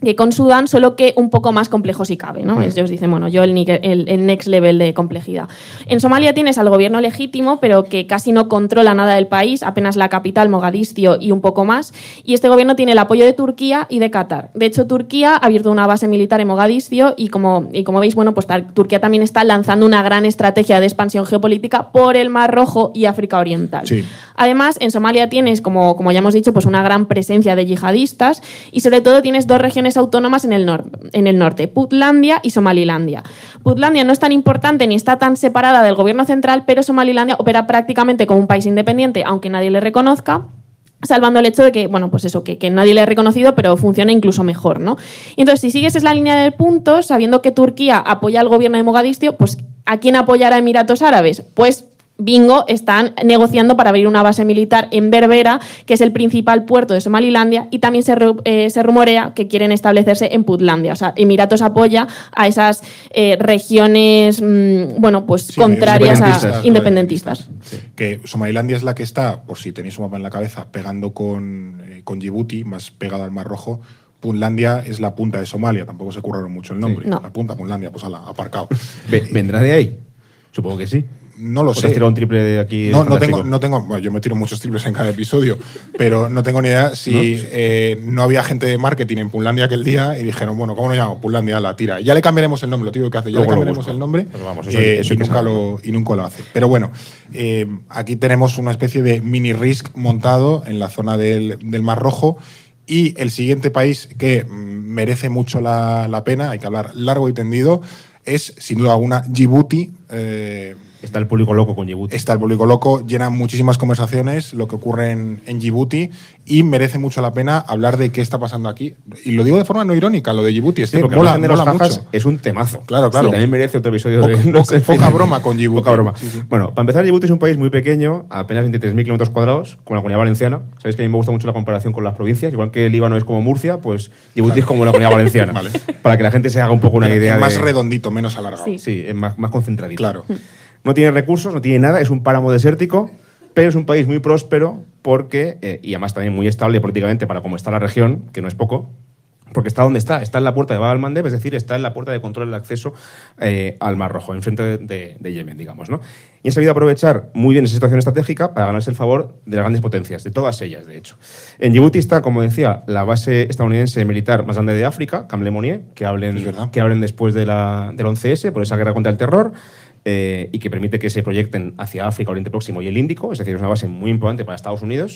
que con Sudán, solo que un poco más complejo si cabe, ¿no? Ellos dicen, bueno, yo el, el, el next level de complejidad. En Somalia tienes al gobierno legítimo, pero que casi no controla nada del país, apenas la capital, Mogadiscio, y un poco más. Y este gobierno tiene el apoyo de Turquía y de Qatar. De hecho, Turquía ha abierto una base militar en Mogadiscio y como, y como veis, bueno, pues Turquía también está lanzando una gran estrategia de expansión geopolítica por el Mar Rojo y África Oriental. Sí. Además, en Somalia tienes, como, como ya hemos dicho, pues una gran presencia de yihadistas y sobre todo tienes dos regiones autónomas en el, nor en el norte, Puntlandia y Somalilandia. Puntlandia no es tan importante ni está tan separada del gobierno central, pero Somalilandia opera prácticamente como un país independiente, aunque nadie le reconozca, salvando el hecho de que, bueno, pues eso, que, que nadie le ha reconocido, pero funciona incluso mejor, ¿no? Y entonces, si sigues esa línea de puntos, sabiendo que Turquía apoya al gobierno de Mogadiscio, pues ¿a quién apoyará Emiratos Árabes? Pues bingo, están negociando para abrir una base militar en Berbera, que es el principal puerto de Somalilandia, y también se, eh, se rumorea que quieren establecerse en Puntlandia. O sea, Emiratos apoya a esas eh, regiones, mmm, bueno, pues sí, contrarias independentistas, a independentistas. Sí. Que Somalilandia es la que está, por si tenéis un mapa en la cabeza, pegando con, eh, con Djibouti, más pegada al Mar Rojo. Puntlandia es la punta de Somalia, tampoco se curraron mucho el nombre. Sí, no. La punta, Puntlandia, pues ala, aparcado. ¿Vendrá de ahí? Supongo que sí. No lo sé. ¿Has tirado un triple de aquí? No, no tengo, no tengo. Bueno, yo me tiro muchos triples en cada episodio, pero no tengo ni idea si ¿no? Eh, no había gente de marketing en Puntlandia aquel día y dijeron, bueno, ¿cómo nos llamamos? Puntlandia, la tira. Ya le cambiaremos el nombre, lo tío que hace. Ya Luego le cambiaremos el nombre pues vamos, eso, eh, eso y, nunca lo, y nunca lo hace. Pero bueno, eh, aquí tenemos una especie de mini Risk montado en la zona del, del Mar Rojo. Y el siguiente país que merece mucho la, la pena, hay que hablar largo y tendido, es sin duda alguna Djibouti. Eh, Está el público loco con Djibouti. Está el público loco, llena muchísimas conversaciones lo que ocurre en, en Djibouti y merece mucho la pena hablar de qué está pasando aquí. Y lo digo de forma no irónica, lo de Djibouti. Es sí, que porque mola, de mola los mucho. Es un temazo. Claro, claro. Sí, también merece otro episodio poca, de... No poca, sé, poca broma con Djibouti. Poca broma. Sí, sí. Bueno, para empezar, Djibouti es un país muy pequeño, apenas veintitrés mil kilómetros cuadrados, con la Comunidad Valenciana. Sabéis que a mí me gusta mucho la comparación con las provincias. Igual que el Líbano es como Murcia, pues Djibouti claro. es como la Comunidad Valenciana. Vale. Para que la gente se haga un poco una idea. Es más de... redondito, menos alargado. Sí, sí es más, más concentradito. Claro. No tiene recursos, no tiene nada, es un páramo desértico, pero es un país muy próspero porque, eh, y además también muy estable políticamente para cómo está la región, que no es poco, porque está donde está, está en la puerta de Bab al-Mandeb, es decir, está en la puerta de control del acceso eh, al Mar Rojo, enfrente de, de, de Yemen, digamos, ¿no? Y han sabido aprovechar muy bien esa situación estratégica para ganarse el favor de las grandes potencias, de todas ellas, de hecho. En Djibouti está, como decía, la base estadounidense militar más grande de África, Camp Lemonnier, que hablen, que hablen después de la, del once ese, por esa guerra contra el terror, Eh, y que permite que se proyecten hacia África, Oriente Próximo y el Índico, es decir, es una base muy importante para Estados Unidos,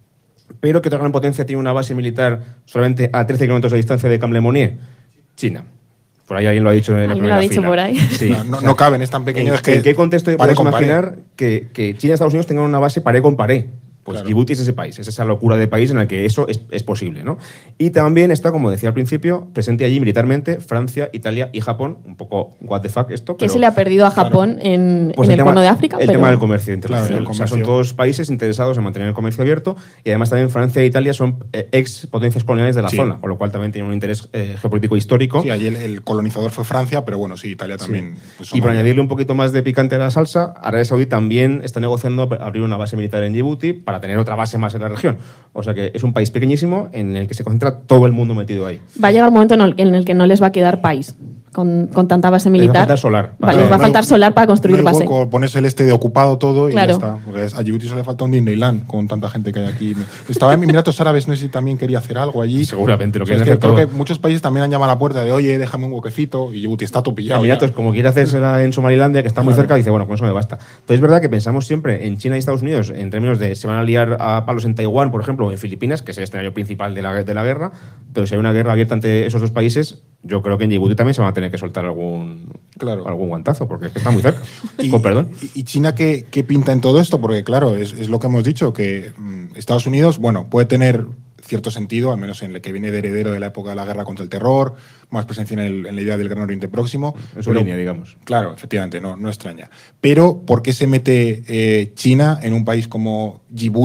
pero que otra gran potencia tiene una base militar solamente a trece kilómetros de distancia de Camp Lemonnier, China. Por ahí alguien lo ha dicho en la primera lo ha dicho fila. Por ahí. Sí. No, no, no caben, es tan pequeño. ¿En, es que ¿En qué contexto podemos imaginar que, que China y Estados Unidos tengan una base paré con paré? Pues claro. Djibouti es ese país, es esa locura de país en el que eso es, es posible, ¿no? Y también está, como decía al principio, presente allí militarmente Francia, Italia y Japón. Un poco what the fuck esto. Que se le ha perdido a Japón claro. en, pues en el, el tema, Cono de África. El pero... tema del comercio internacional. Claro, el comercio. O sea, son todos países interesados en mantener el comercio abierto y además también Francia e Italia son eh, ex potencias coloniales de la sí. zona, con lo cual también tienen un interés eh, geopolítico histórico. Sí, allí el, el colonizador fue Francia, pero bueno, sí, Italia también. Sí. Pues y para añadirle un poquito más de picante a la salsa, Arabia Saudí también está negociando abrir una base militar en Djibouti para tener otra base más en la región. O sea que es un país pequeñísimo en el que se concentra todo el mundo metido ahí. Va a llegar un momento en el que no les va a quedar país con, con tanta base militar. Les va a faltar solar. Va, les va a faltar solar para construir no base. Hueco, pones el este de ocupado todo y claro. ya está. Porque a Djibouti solo le falta un Disneyland con tanta gente que hay aquí. Estaba en Emiratos Árabes, no sé si también quería hacer algo allí. Seguramente, lo o sea, quieren es que hacer creo todo. que muchos países también han llamado a la puerta de, oye, déjame un huequecito, y Djibouti está topillado. Emiratos, como quiere hacérsela en Somalilandia, que está muy claro. cerca, dice, bueno, con eso me basta. Entonces es verdad que pensamos siempre en China y Estados Unidos en términos de se van a liar a palos en Taiwán, por ejemplo, o en Filipinas, que es el escenario principal de la, de la guerra, pero si hay una guerra abierta entre esos dos países, yo creo que en Djibouti también se van a tener que soltar algún, claro. algún guantazo, porque es que está muy cerca. y, Con perdón. ¿Y China qué, qué pinta en todo esto? Porque claro, es, es lo que hemos dicho, que mmm, Estados Unidos, bueno, puede tener cierto sentido, al menos en el que viene de heredero de la época de la guerra contra el terror, más presencia en, el, en la idea del Gran Oriente Próximo. En su línea, digamos. Claro, efectivamente, no, no extraña. Pero, ¿por qué se mete eh, China en un país como Djibouti,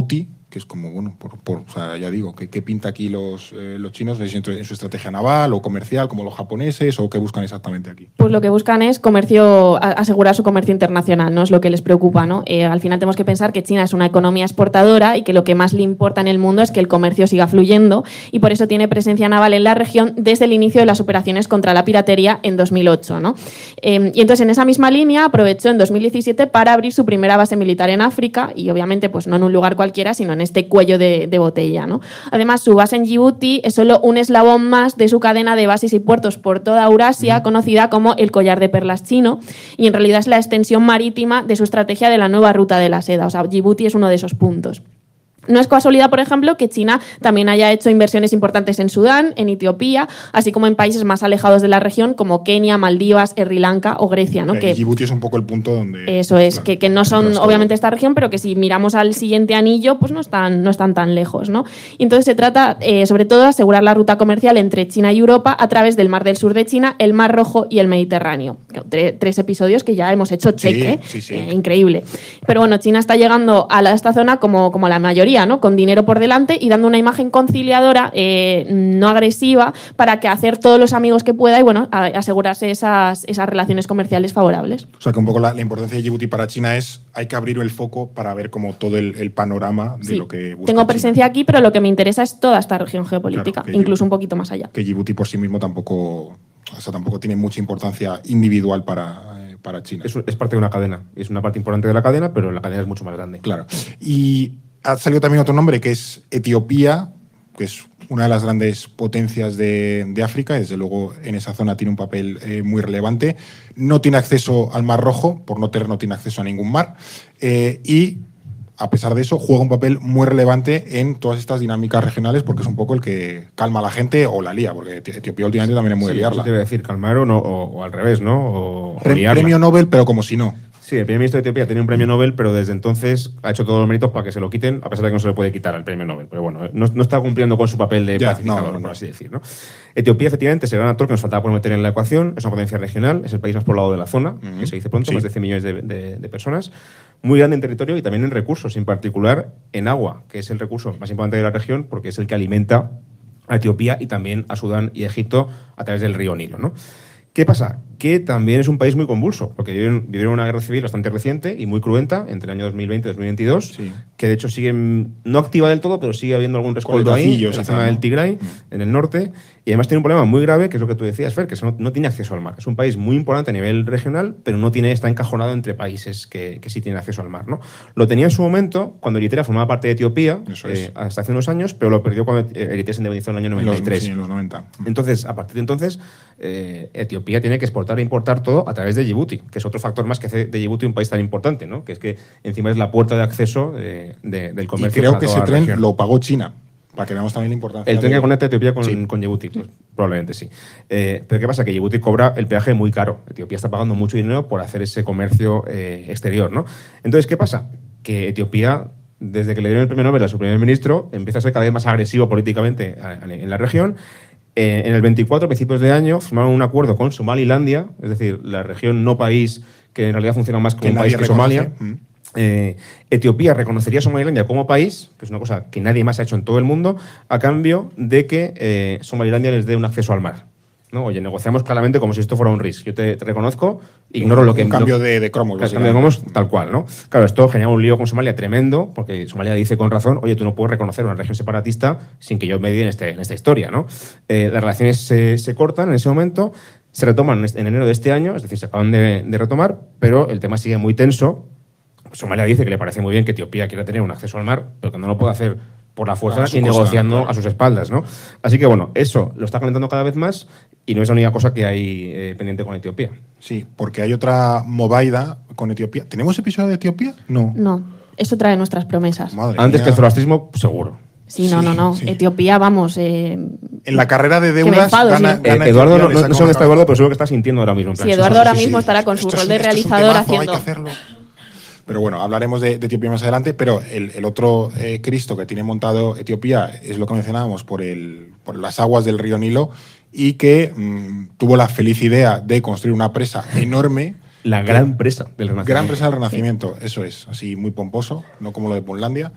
que es como, bueno, por, por, o sea, ya digo, ¿qué, qué pinta aquí los, eh, los chinos en su, en su estrategia naval o comercial, como los japoneses, o qué buscan exactamente aquí? Pues lo que buscan es comercio, asegurar su comercio internacional, no es lo que les preocupa, ¿no? Eh, al final tenemos que pensar que China es una economía exportadora y que lo que más le importa en el mundo es que el comercio siga fluyendo, y por eso tiene presencia naval en la región desde el inicio de las operaciones contra la piratería en dos mil ocho, ¿no? Eh, y entonces en esa misma línea aprovechó en dos mil diecisiete para abrir su primera base militar en África, y obviamente pues no en un lugar cualquiera, sino en este cuello de, de botella, ¿no? Además, su base en Djibouti es solo un eslabón más de su cadena de bases y puertos por toda Eurasia, conocida como el collar de perlas chino, y en realidad es la extensión marítima de su estrategia de la nueva ruta de la seda. O sea, Djibouti es uno de esos puntos. No es casualidad, por ejemplo, que China también haya hecho inversiones importantes en Sudán, en Etiopía, así como en países más alejados de la región como Kenia, Maldivas, Sri Lanka o Grecia, ¿no? Eh, que Djibouti es un poco el punto donde... Eso es, claro, que, que no son obviamente esta región, pero que si miramos al siguiente anillo, pues no están, no están tan lejos, ¿no? Y entonces se trata, eh, sobre todo, de asegurar la ruta comercial entre China y Europa a través del Mar del Sur de China, el Mar Rojo y el Mediterráneo. Tres, tres episodios que ya hemos hecho check, Sí, ¿eh? sí, sí. Eh, increíble. Pero bueno, China está llegando a la- esta zona como, como la mayoría, ¿no? Con dinero por delante y dando una imagen conciliadora, eh, no agresiva, para que hacer todos los amigos que pueda y bueno, a- asegurarse esas, esas relaciones comerciales favorables. O sea, que un poco la, la importancia de Djibouti para China es, hay que abrir el foco para ver como todo el, el panorama de Sí, lo que busca tengo China. presencia aquí, pero lo que me interesa es toda esta región geopolítica, Claro, que incluso Djibouti- un poquito más allá. Que Djibouti por sí mismo tampoco, o sea, tampoco tiene mucha importancia individual para, eh, para China. Es, es parte de una cadena. Es una parte importante de la cadena, pero la cadena es mucho más grande. Claro. Y ha salido también otro nombre que es Etiopía, que es una de las grandes potencias de, de África. Desde luego, en esa zona tiene un papel eh, muy relevante. No tiene acceso al Mar Rojo, por no tener, no tiene acceso a ningún mar. Eh, y, a pesar de eso, juega un papel muy relevante en todas estas dinámicas regionales, porque es un poco el que calma a la gente o la lía, porque Etiopía últimamente también es muy de Sí, liarla. eso te iba a decir, calmar o, no, o, o al revés, ¿no? O, o Pre- liarla. Premio Nobel, pero como si no. Sí, el primer ministro de Etiopía tenía un premio Nobel, pero desde entonces ha hecho todos los méritos para que se lo quiten, a pesar de que no se le puede quitar al premio Nobel. Pero bueno, no, no está cumpliendo con su papel de Ya, pacificador, no, no, no. por así decir, ¿no? Etiopía, efectivamente, es el gran actor que nos faltaba por meter en la ecuación. Es una potencia regional, es el país más poblado de la zona, Ujú. que se dice pronto, Sí. más de cien millones de, de- de personas. Muy grande en territorio y también en recursos, en particular en agua, que es el recurso más importante de la región porque es el que alimenta a Etiopía y también a Sudán y Egipto a través del río Nilo, ¿no? ¿Qué pasa? Que también es un país muy convulso, porque vivieron, vivieron una guerra civil bastante reciente y muy cruenta entre el año dos mil veinte y dos mil veintidós, Sí. que de hecho sigue, no activa del todo, pero sigue habiendo algún rescoldo ahí, en racillos la y zona tal, del ¿no? Tigray, Mm. en el norte, y además tiene un problema muy grave, que es lo que tú decías, Fer, que es no, no tiene acceso al mar. Es un país muy importante a nivel regional, pero no tiene, está encajonado entre países que, que sí tienen acceso al mar, ¿no? Lo tenía en su momento, cuando Eritrea formaba parte de Etiopía, Eso es. eh, hasta hace unos años, pero lo perdió cuando Eritrea se independizó en el año En noventa los, y tres. sí, en los noventa. Entonces, a partir de entonces, eh, Etiopía tiene que exportar e importar todo a través de Djibouti, que es otro factor más que hace de Djibouti un país tan importante, ¿no? Que es que encima es la puerta de acceso de- de- del Y comercio. creo para que toda ese la tren región. lo pagó China, para que veamos también la importancia. El tren de- que conecta Etiopía con, Sí. con Djibouti, pues, probablemente sí. Eh, pero ¿qué pasa? Que Djibouti cobra el peaje muy caro. Etiopía está pagando mucho dinero por hacer ese comercio eh, exterior, ¿no? Entonces, ¿qué pasa? Que Etiopía, desde que le dieron el premio Nobel a su primer ministro, empieza a ser cada vez más agresivo políticamente a- a- en la región. Eh, en el veinticuatro, a principios de año, firmaron un acuerdo con Somalilandia, es decir, la región no país que en realidad funciona más como que un país nadie que reconoce. Somalia. Mm. Eh, Etiopía reconocería a Somalilandia como país, que es una cosa que nadie más ha hecho en todo el mundo, a cambio de que eh, Somalilandia les dé un acceso al mar. ¿No? Oye, negociamos claramente como si esto fuera un R I S. Yo te, te reconozco, ignoro lo que... Un cambio lo- de, de cromos. el cambio de básicamente. cromos, tal cual, ¿no? Claro, esto genera un lío con Somalia tremendo, porque Somalia dice con razón, oye, tú no puedes reconocer una región separatista sin que yo medie en, este, en esta historia, ¿no? Eh, las relaciones se, se cortan en ese momento, se retoman en, este- en enero de este año, es decir, se acaban de, de retomar, pero el tema sigue muy tenso. Somalia dice que le parece muy bien que Etiopía quiera tener un acceso al mar, pero que no lo puede hacer por la fuerza A su y costa, negociando claro. a sus espaldas, ¿no? Así que, bueno, eso lo está calentando cada vez más y no es la única cosa que hay eh, pendiente con Etiopía. Sí, porque hay otra movaida con Etiopía. ¿Tenemos episodio de Etiopía? No. No, eso trae nuestras promesas. Madre Antes mía. que el zoroastrismo, seguro. Sí, no, Sí, no, no. sí. Etiopía, vamos. eh, En la carrera de me deudas enfado, gana, sí. gana Eh, Eduardo, Etiopía, no, le no, saca no sé una dónde está cara. Eduardo, pero seguro que está sintiendo ahora mismo. en plan, Sí, sí, Eduardo sí, ahora sí, mismo sí. estará con su Esto rol es- de esto es un realizador temazo, hay haciendo. que hacerlo. Pero bueno, hablaremos de, de Etiopía más adelante, pero el, el otro eh, Cristo que tiene montado Etiopía es lo que mencionábamos por, el, por las aguas del río Nilo y que mm, tuvo la feliz idea de construir una presa enorme La gran presa del Renacimiento. Gran presa del Renacimiento, sí. Eso es, así muy pomposo, no como lo de Punlandia.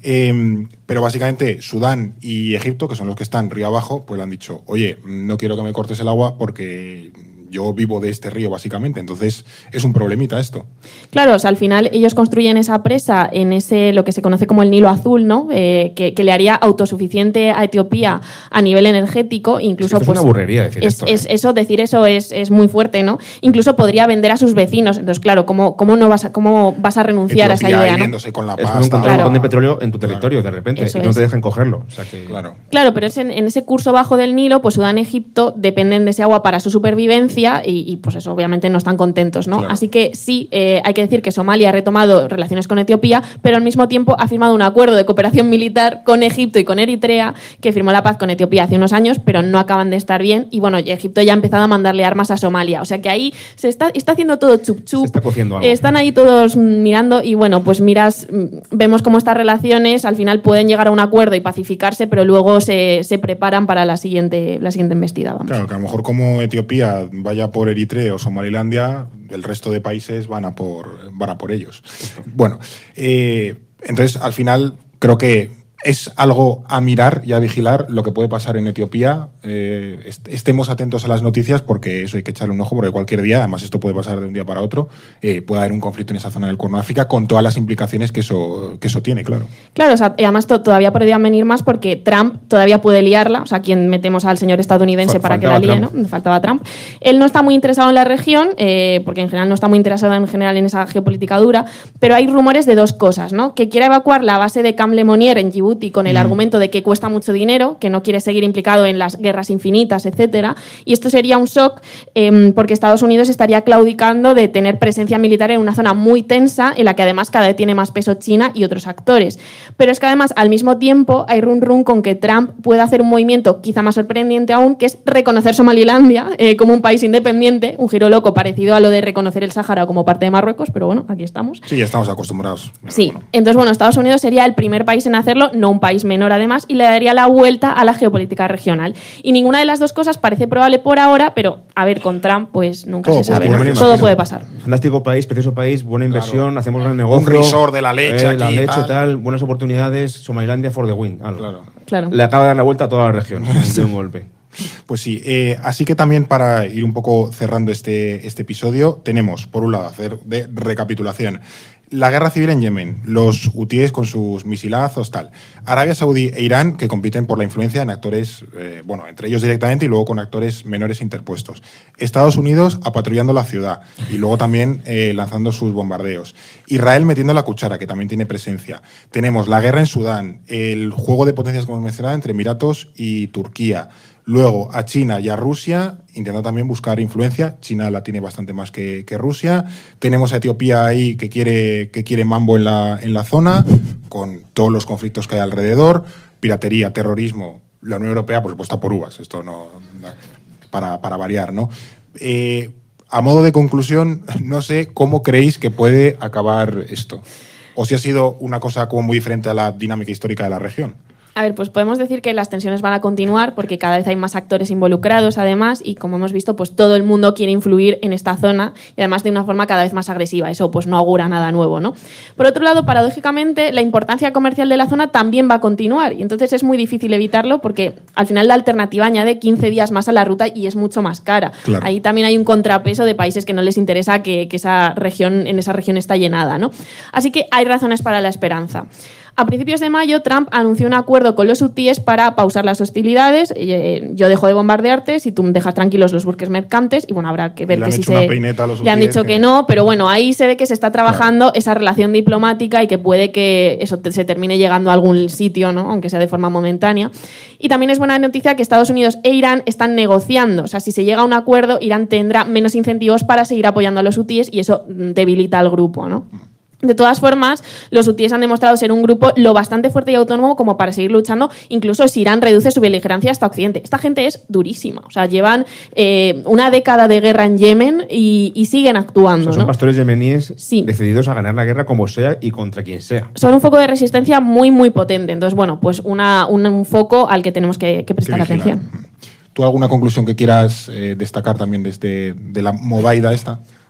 Eh, pero básicamente Sudán y Egipto, que son los que están río abajo, pues le han dicho, oye, no quiero que me cortes el agua porque yo vivo de este río, básicamente. Entonces, es un problemita esto. Claro, o sea, al final ellos construyen esa presa en ese, lo que se conoce como el Nilo Azul, ¿no? Eh, que, que le haría autosuficiente a Etiopía a nivel energético. Incluso, es pues, una burrería decir es, esto. Es, ¿eh? Eso, decir eso es, es muy fuerte, ¿no? Incluso podría vender a sus vecinos. Entonces, claro, ¿cómo, cómo, no vas, a, cómo vas a renunciar Etiopía a esa idea, ¿no? Con la es pasta, un encontrar claro. un montón de petróleo en tu territorio, claro. de repente, Eso y no es. te dejan cogerlo. O sea que... Claro. Claro, pero es en, en ese curso bajo del Nilo, pues Sudán y Egipto dependen de ese agua para su supervivencia y, y pues eso, obviamente, no están contentos, ¿no? Claro. Así que sí, eh, hay que decir que Somalia ha retomado relaciones con Etiopía, pero al mismo tiempo ha firmado un acuerdo de cooperación militar con Egipto y con Eritrea, que firmó la paz con Etiopía hace unos años, pero no acaban de estar bien. Y bueno, Egipto ya ha empezado a mandarle armas a Somalia. O sea que ahí se está, está haciendo todo chup chup. Se está cociendo algo. Eh, están ahí todos mirando y bueno, pues miras, vemos cómo estas relaciones al final pueden llegar a un acuerdo y pacificarse, pero luego se, se preparan para la siguiente, la siguiente embestida. Vamos. Claro, que a lo mejor como Etiopía vaya por Eritrea o Somalilandia, el resto de países van a por, van a por ellos. Bueno, eh, entonces al final creo que es algo a mirar y a vigilar lo que puede pasar en Etiopía. Eh, est estemos atentos a las noticias porque eso hay que echarle un ojo porque cualquier día, además esto puede pasar de un día para otro, eh, puede haber un conflicto en esa zona del Cuerno de África con todas las implicaciones que eso, que eso tiene, claro. Claro, o sea, además to todavía podrían venir más porque Trump todavía puede liarla, o sea, quien metemos al señor estadounidense para que la líe, ¿no? Faltaba Trump. Él no está muy interesado en la región, eh, porque en general no está muy interesado en general en esa geopolítica dura, pero hay rumores de dos cosas, ¿no? Que quiere evacuar la base de Camp Lemonnier en Djibouti con el mm. argumento de que cuesta mucho dinero, que no quiere seguir implicado en las guerras infinitas, etcétera. Y esto sería un shock eh, porque Estados Unidos estaría claudicando de tener presencia militar en una zona muy tensa en la que además cada vez tiene más peso China y otros actores. Pero es que además al mismo tiempo hay run run con que Trump pueda hacer un movimiento quizá más sorprendente aún, que es reconocer Somalilandia eh, como un país independiente, un giro loco parecido a lo de reconocer el Sáhara como parte de Marruecos, pero bueno, aquí estamos. Sí, ya estamos acostumbrados. Sí, bueno. Entonces bueno, Estados Unidos sería el primer país en hacerlo, no un país menor además, y le daría la vuelta a la geopolítica regional. Y ninguna de las dos cosas parece probable por ahora, pero a ver, con Trump pues nunca Todo se sabe, puede ¿no? pasar. Todo puede pasar. Fantástico país, precioso país, buena inversión, Claro. hacemos gran negocio. Un resort de la leche eh, aquí, La leche, tal. tal, buenas oportunidades, Somalilandia for the win. Algo. Claro. Claro. Le acaba de dar la vuelta a toda la región de un golpe. Pues sí, eh, así que también para ir un poco cerrando este, este episodio, tenemos, por un lado, hacer de recapitulación, la guerra civil en Yemen, los hutíes con sus misilazos, tal. Arabia Saudí e Irán, que compiten por la influencia en actores, eh, bueno, entre ellos directamente y luego con actores menores interpuestos. Estados Unidos apatrullando la ciudad y luego también eh, lanzando sus bombardeos. Israel metiendo la cuchara, que también tiene presencia. Tenemos la guerra en Sudán, el juego de potencias, como mencionaba, entre Emiratos y Turquía. Luego a China y a Rusia, intentando también buscar influencia. China la tiene bastante más que, que Rusia. Tenemos a Etiopía ahí que quiere, que quiere mambo en la, en la zona, con todos los conflictos que hay alrededor. Piratería, terrorismo. La Unión Europea, por supuesto, por uvas. Esto no, no para, para variar, ¿no? Eh, a modo de conclusión, no sé cómo creéis que puede acabar esto. O si ha sido una cosa como muy diferente a la dinámica histórica de la región. A ver, pues podemos decir que las tensiones van a continuar porque cada vez hay más actores involucrados además y como hemos visto, pues todo el mundo quiere influir en esta zona y además de una forma cada vez más agresiva. Eso pues no augura nada nuevo, ¿no? Por otro lado, paradójicamente, la importancia comercial de la zona también va a continuar y entonces es muy difícil evitarlo porque al final la alternativa añade quince días más a la ruta y es mucho más cara. Claro. Ahí también hay un contrapeso de países que no les interesa que, que esa región, en esa región está llenada, ¿no? Así que hay razones para la esperanza. A principios de mayo, Trump anunció un acuerdo con los hutíes para pausar las hostilidades. Eh, yo dejo de bombardearte si tú me dejas tranquilos los buques mercantes. Y bueno, habrá que ver Le que han si hecho se. una peineta a los Le han hutíes dicho que... que no, pero bueno, ahí se ve que se está trabajando esa relación diplomática y que puede que eso te- se termine llegando a algún sitio, ¿no? Aunque sea de forma momentánea. Y también es buena noticia que Estados Unidos e Irán están negociando. O sea, si se llega a un acuerdo, Irán tendrá menos incentivos para seguir apoyando a los hutíes y eso mm, debilita al grupo, ¿no? De todas formas, los hutíes han demostrado ser un grupo lo bastante fuerte y autónomo como para seguir luchando, incluso si Irán reduce su beligerancia hasta Occidente. Esta gente es durísima, o sea, llevan eh, una década de guerra en Yemen y, y siguen actuando. O sea, son ¿no? pastores yemeníes Sí. decididos a ganar la guerra como sea y contra quien sea. Son un foco de resistencia muy, muy potente. Entonces, bueno, pues una, un, un foco al que tenemos que, que prestar Que vigilar. atención. ¿Tú alguna conclusión que quieras eh, destacar también desde de la movaida esta?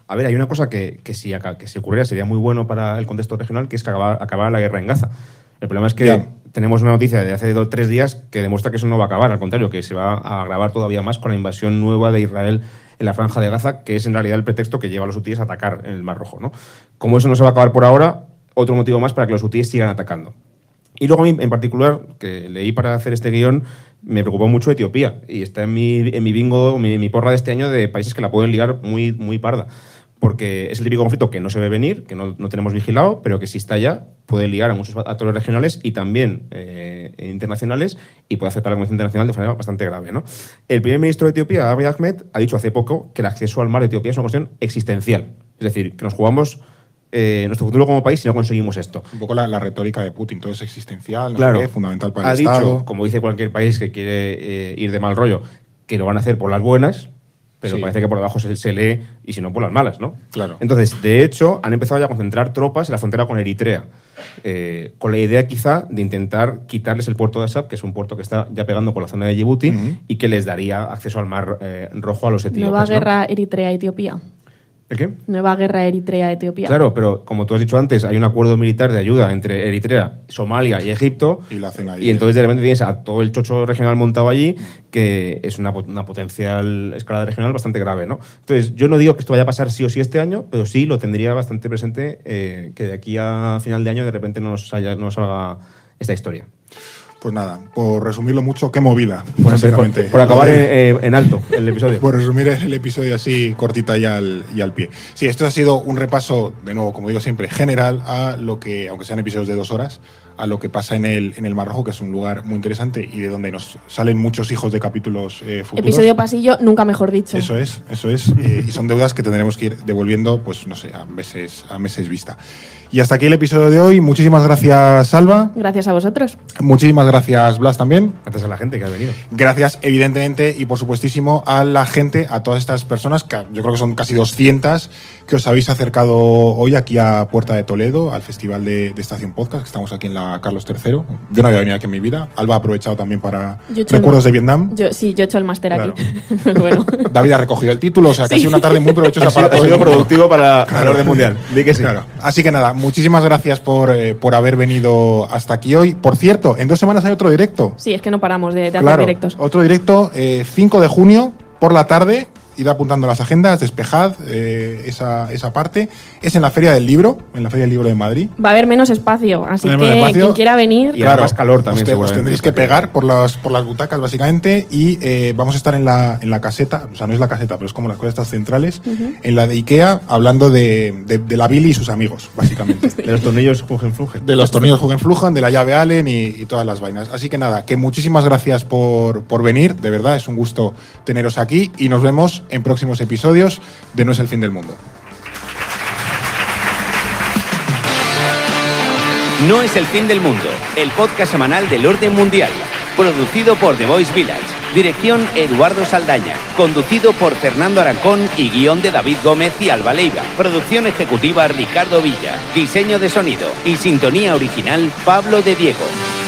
A ver, hay una cosa que, que, si, que si ocurriera sería muy bueno para el contexto regional, que es que acabara, acabara la guerra en Gaza. El problema es que yeah. tenemos una noticia de hace dos, tres días que demuestra que eso no va a acabar, al contrario, que se va a agravar todavía más con la invasión nueva de Israel en la franja de Gaza, que es en realidad el pretexto que lleva a los hutíes a atacar en el Mar Rojo, ¿no? Como eso no se va a acabar por ahora, otro motivo más para que los hutíes sigan atacando. Y luego a mí, en particular, que leí para hacer este guión, me preocupó mucho Etiopía. Y está en mi, en mi bingo, mi, mi porra de este año de países que la pueden liar muy, muy parda. Porque es el típico conflicto que no se ve venir, que no, no tenemos vigilado, pero que si está ya, puede liar a muchos actores regionales y también eh, internacionales, y puede afectar a la comunidad internacional de manera bastante grave, ¿no? El primer ministro de Etiopía, Abiy Ahmed, ha dicho hace poco que el acceso al mar de Etiopía es una cuestión existencial. Es decir, que nos jugamos eh, nuestro futuro como país si no conseguimos esto. Un poco la, la retórica de Putin, todo es existencial, no claro, sé qué, fundamental para ha el dicho, Estado. Como dice cualquier país que quiere eh, ir de mal rollo, que lo van a hacer por las buenas, pero sí. parece que por debajo se, se lee, y si no, por las malas, ¿no? Claro. Entonces, de hecho, han empezado ya a concentrar tropas en la frontera con Eritrea, eh, con la idea quizá de intentar quitarles el puerto de Assab, que es un puerto que está ya pegando con la zona de Djibouti, uh-huh. y que les daría acceso al Mar eh, Rojo a los etíopes. Nueva ¿no? guerra Eritrea-Etiopía. ¿El qué? Nueva guerra Eritrea-Etiopía. Claro, pero como tú has dicho antes, hay un acuerdo militar de ayuda entre Eritrea, Somalia y Egipto. Y, la hacen ahí, y entonces de repente tienes a todo el chocho regional montado allí, que es una, una potencial escalada regional bastante grave, ¿no? Entonces, yo no digo que esto vaya a pasar sí o sí este año, pero sí lo tendría bastante presente eh, que de aquí a final de año de repente nos, haya, nos salga esta historia. Pues nada, por resumirlo mucho, qué movida, por, básicamente. Por, por acabar en, en alto el episodio. Por resumir el episodio así cortita y al, y al pie. Sí, esto ha sido un repaso, de nuevo, como digo siempre, general a lo que, aunque sean episodios de dos horas, a lo que pasa en el, en el Mar Rojo, que es un lugar muy interesante y de donde nos salen muchos hijos de capítulos eh, futuros. Episodio pasillo, nunca mejor dicho. Eso es, eso es. eh, y son deudas que tendremos que ir devolviendo, pues no sé, a meses, a meses vista. Y hasta aquí el episodio de hoy. Muchísimas gracias, Salva. Gracias a vosotros. Muchísimas gracias, Blas, también. Gracias a la gente que ha venido. Gracias, evidentemente, y por supuestísimo, a la gente, a todas estas personas, que yo creo que son casi doscientas, que os habéis acercado hoy aquí a Puerta de Toledo, al Festival de, de Estación Podcast, que estamos aquí en la Carlos tercero. Yo no había venido aquí en mi vida. Alba ha aprovechado también para recuerdos de Vietnam. Yo, sí, yo he hecho el máster claro. aquí. Bueno. David ha recogido el título, o sea, que sí. ha sido una tarde muy provechosa para todos. Ha sido productivo para claro. el orden mundial. Di que sí. Claro. Así que nada, muchísimas gracias por, eh, por haber venido hasta aquí hoy. Por cierto, en dos semanas hay otro directo. Sí, es que no paramos de, de claro, hacer directos. Otro directo, eh, cinco de junio, por la tarde. Id apuntando las agendas, despejad eh, esa, esa parte. Es en la Feria del Libro, en la Feria del Libro de Madrid. Va a haber menos espacio, así que espacio. Quien quiera venir... Y claro, más calor también. Os tendréis que pegar por las, por las butacas, básicamente, y eh, vamos a estar en la, en la caseta, o sea, no es la caseta, pero es como las cosas estas centrales, uh-huh. en la de Ikea, hablando de, de, de la Billy y sus amigos, básicamente. De los tornillos Jugenflugen. De los tornillos Jugenflugen, de la llave Allen y, y todas las vainas. Así que nada, que muchísimas gracias por, por venir, de verdad, es un gusto teneros aquí, y nos vemos en próximos episodios de No es el fin del mundo. No es el fin del mundo, el podcast semanal del orden mundial, producido por The Voice Village, dirección Eduardo Saldaña, conducido por Fernando Arancón y guión de David Gómez y Alba Leiva, producción ejecutiva Ricardo Villa, diseño de sonido y sintonía original Pablo de Diego.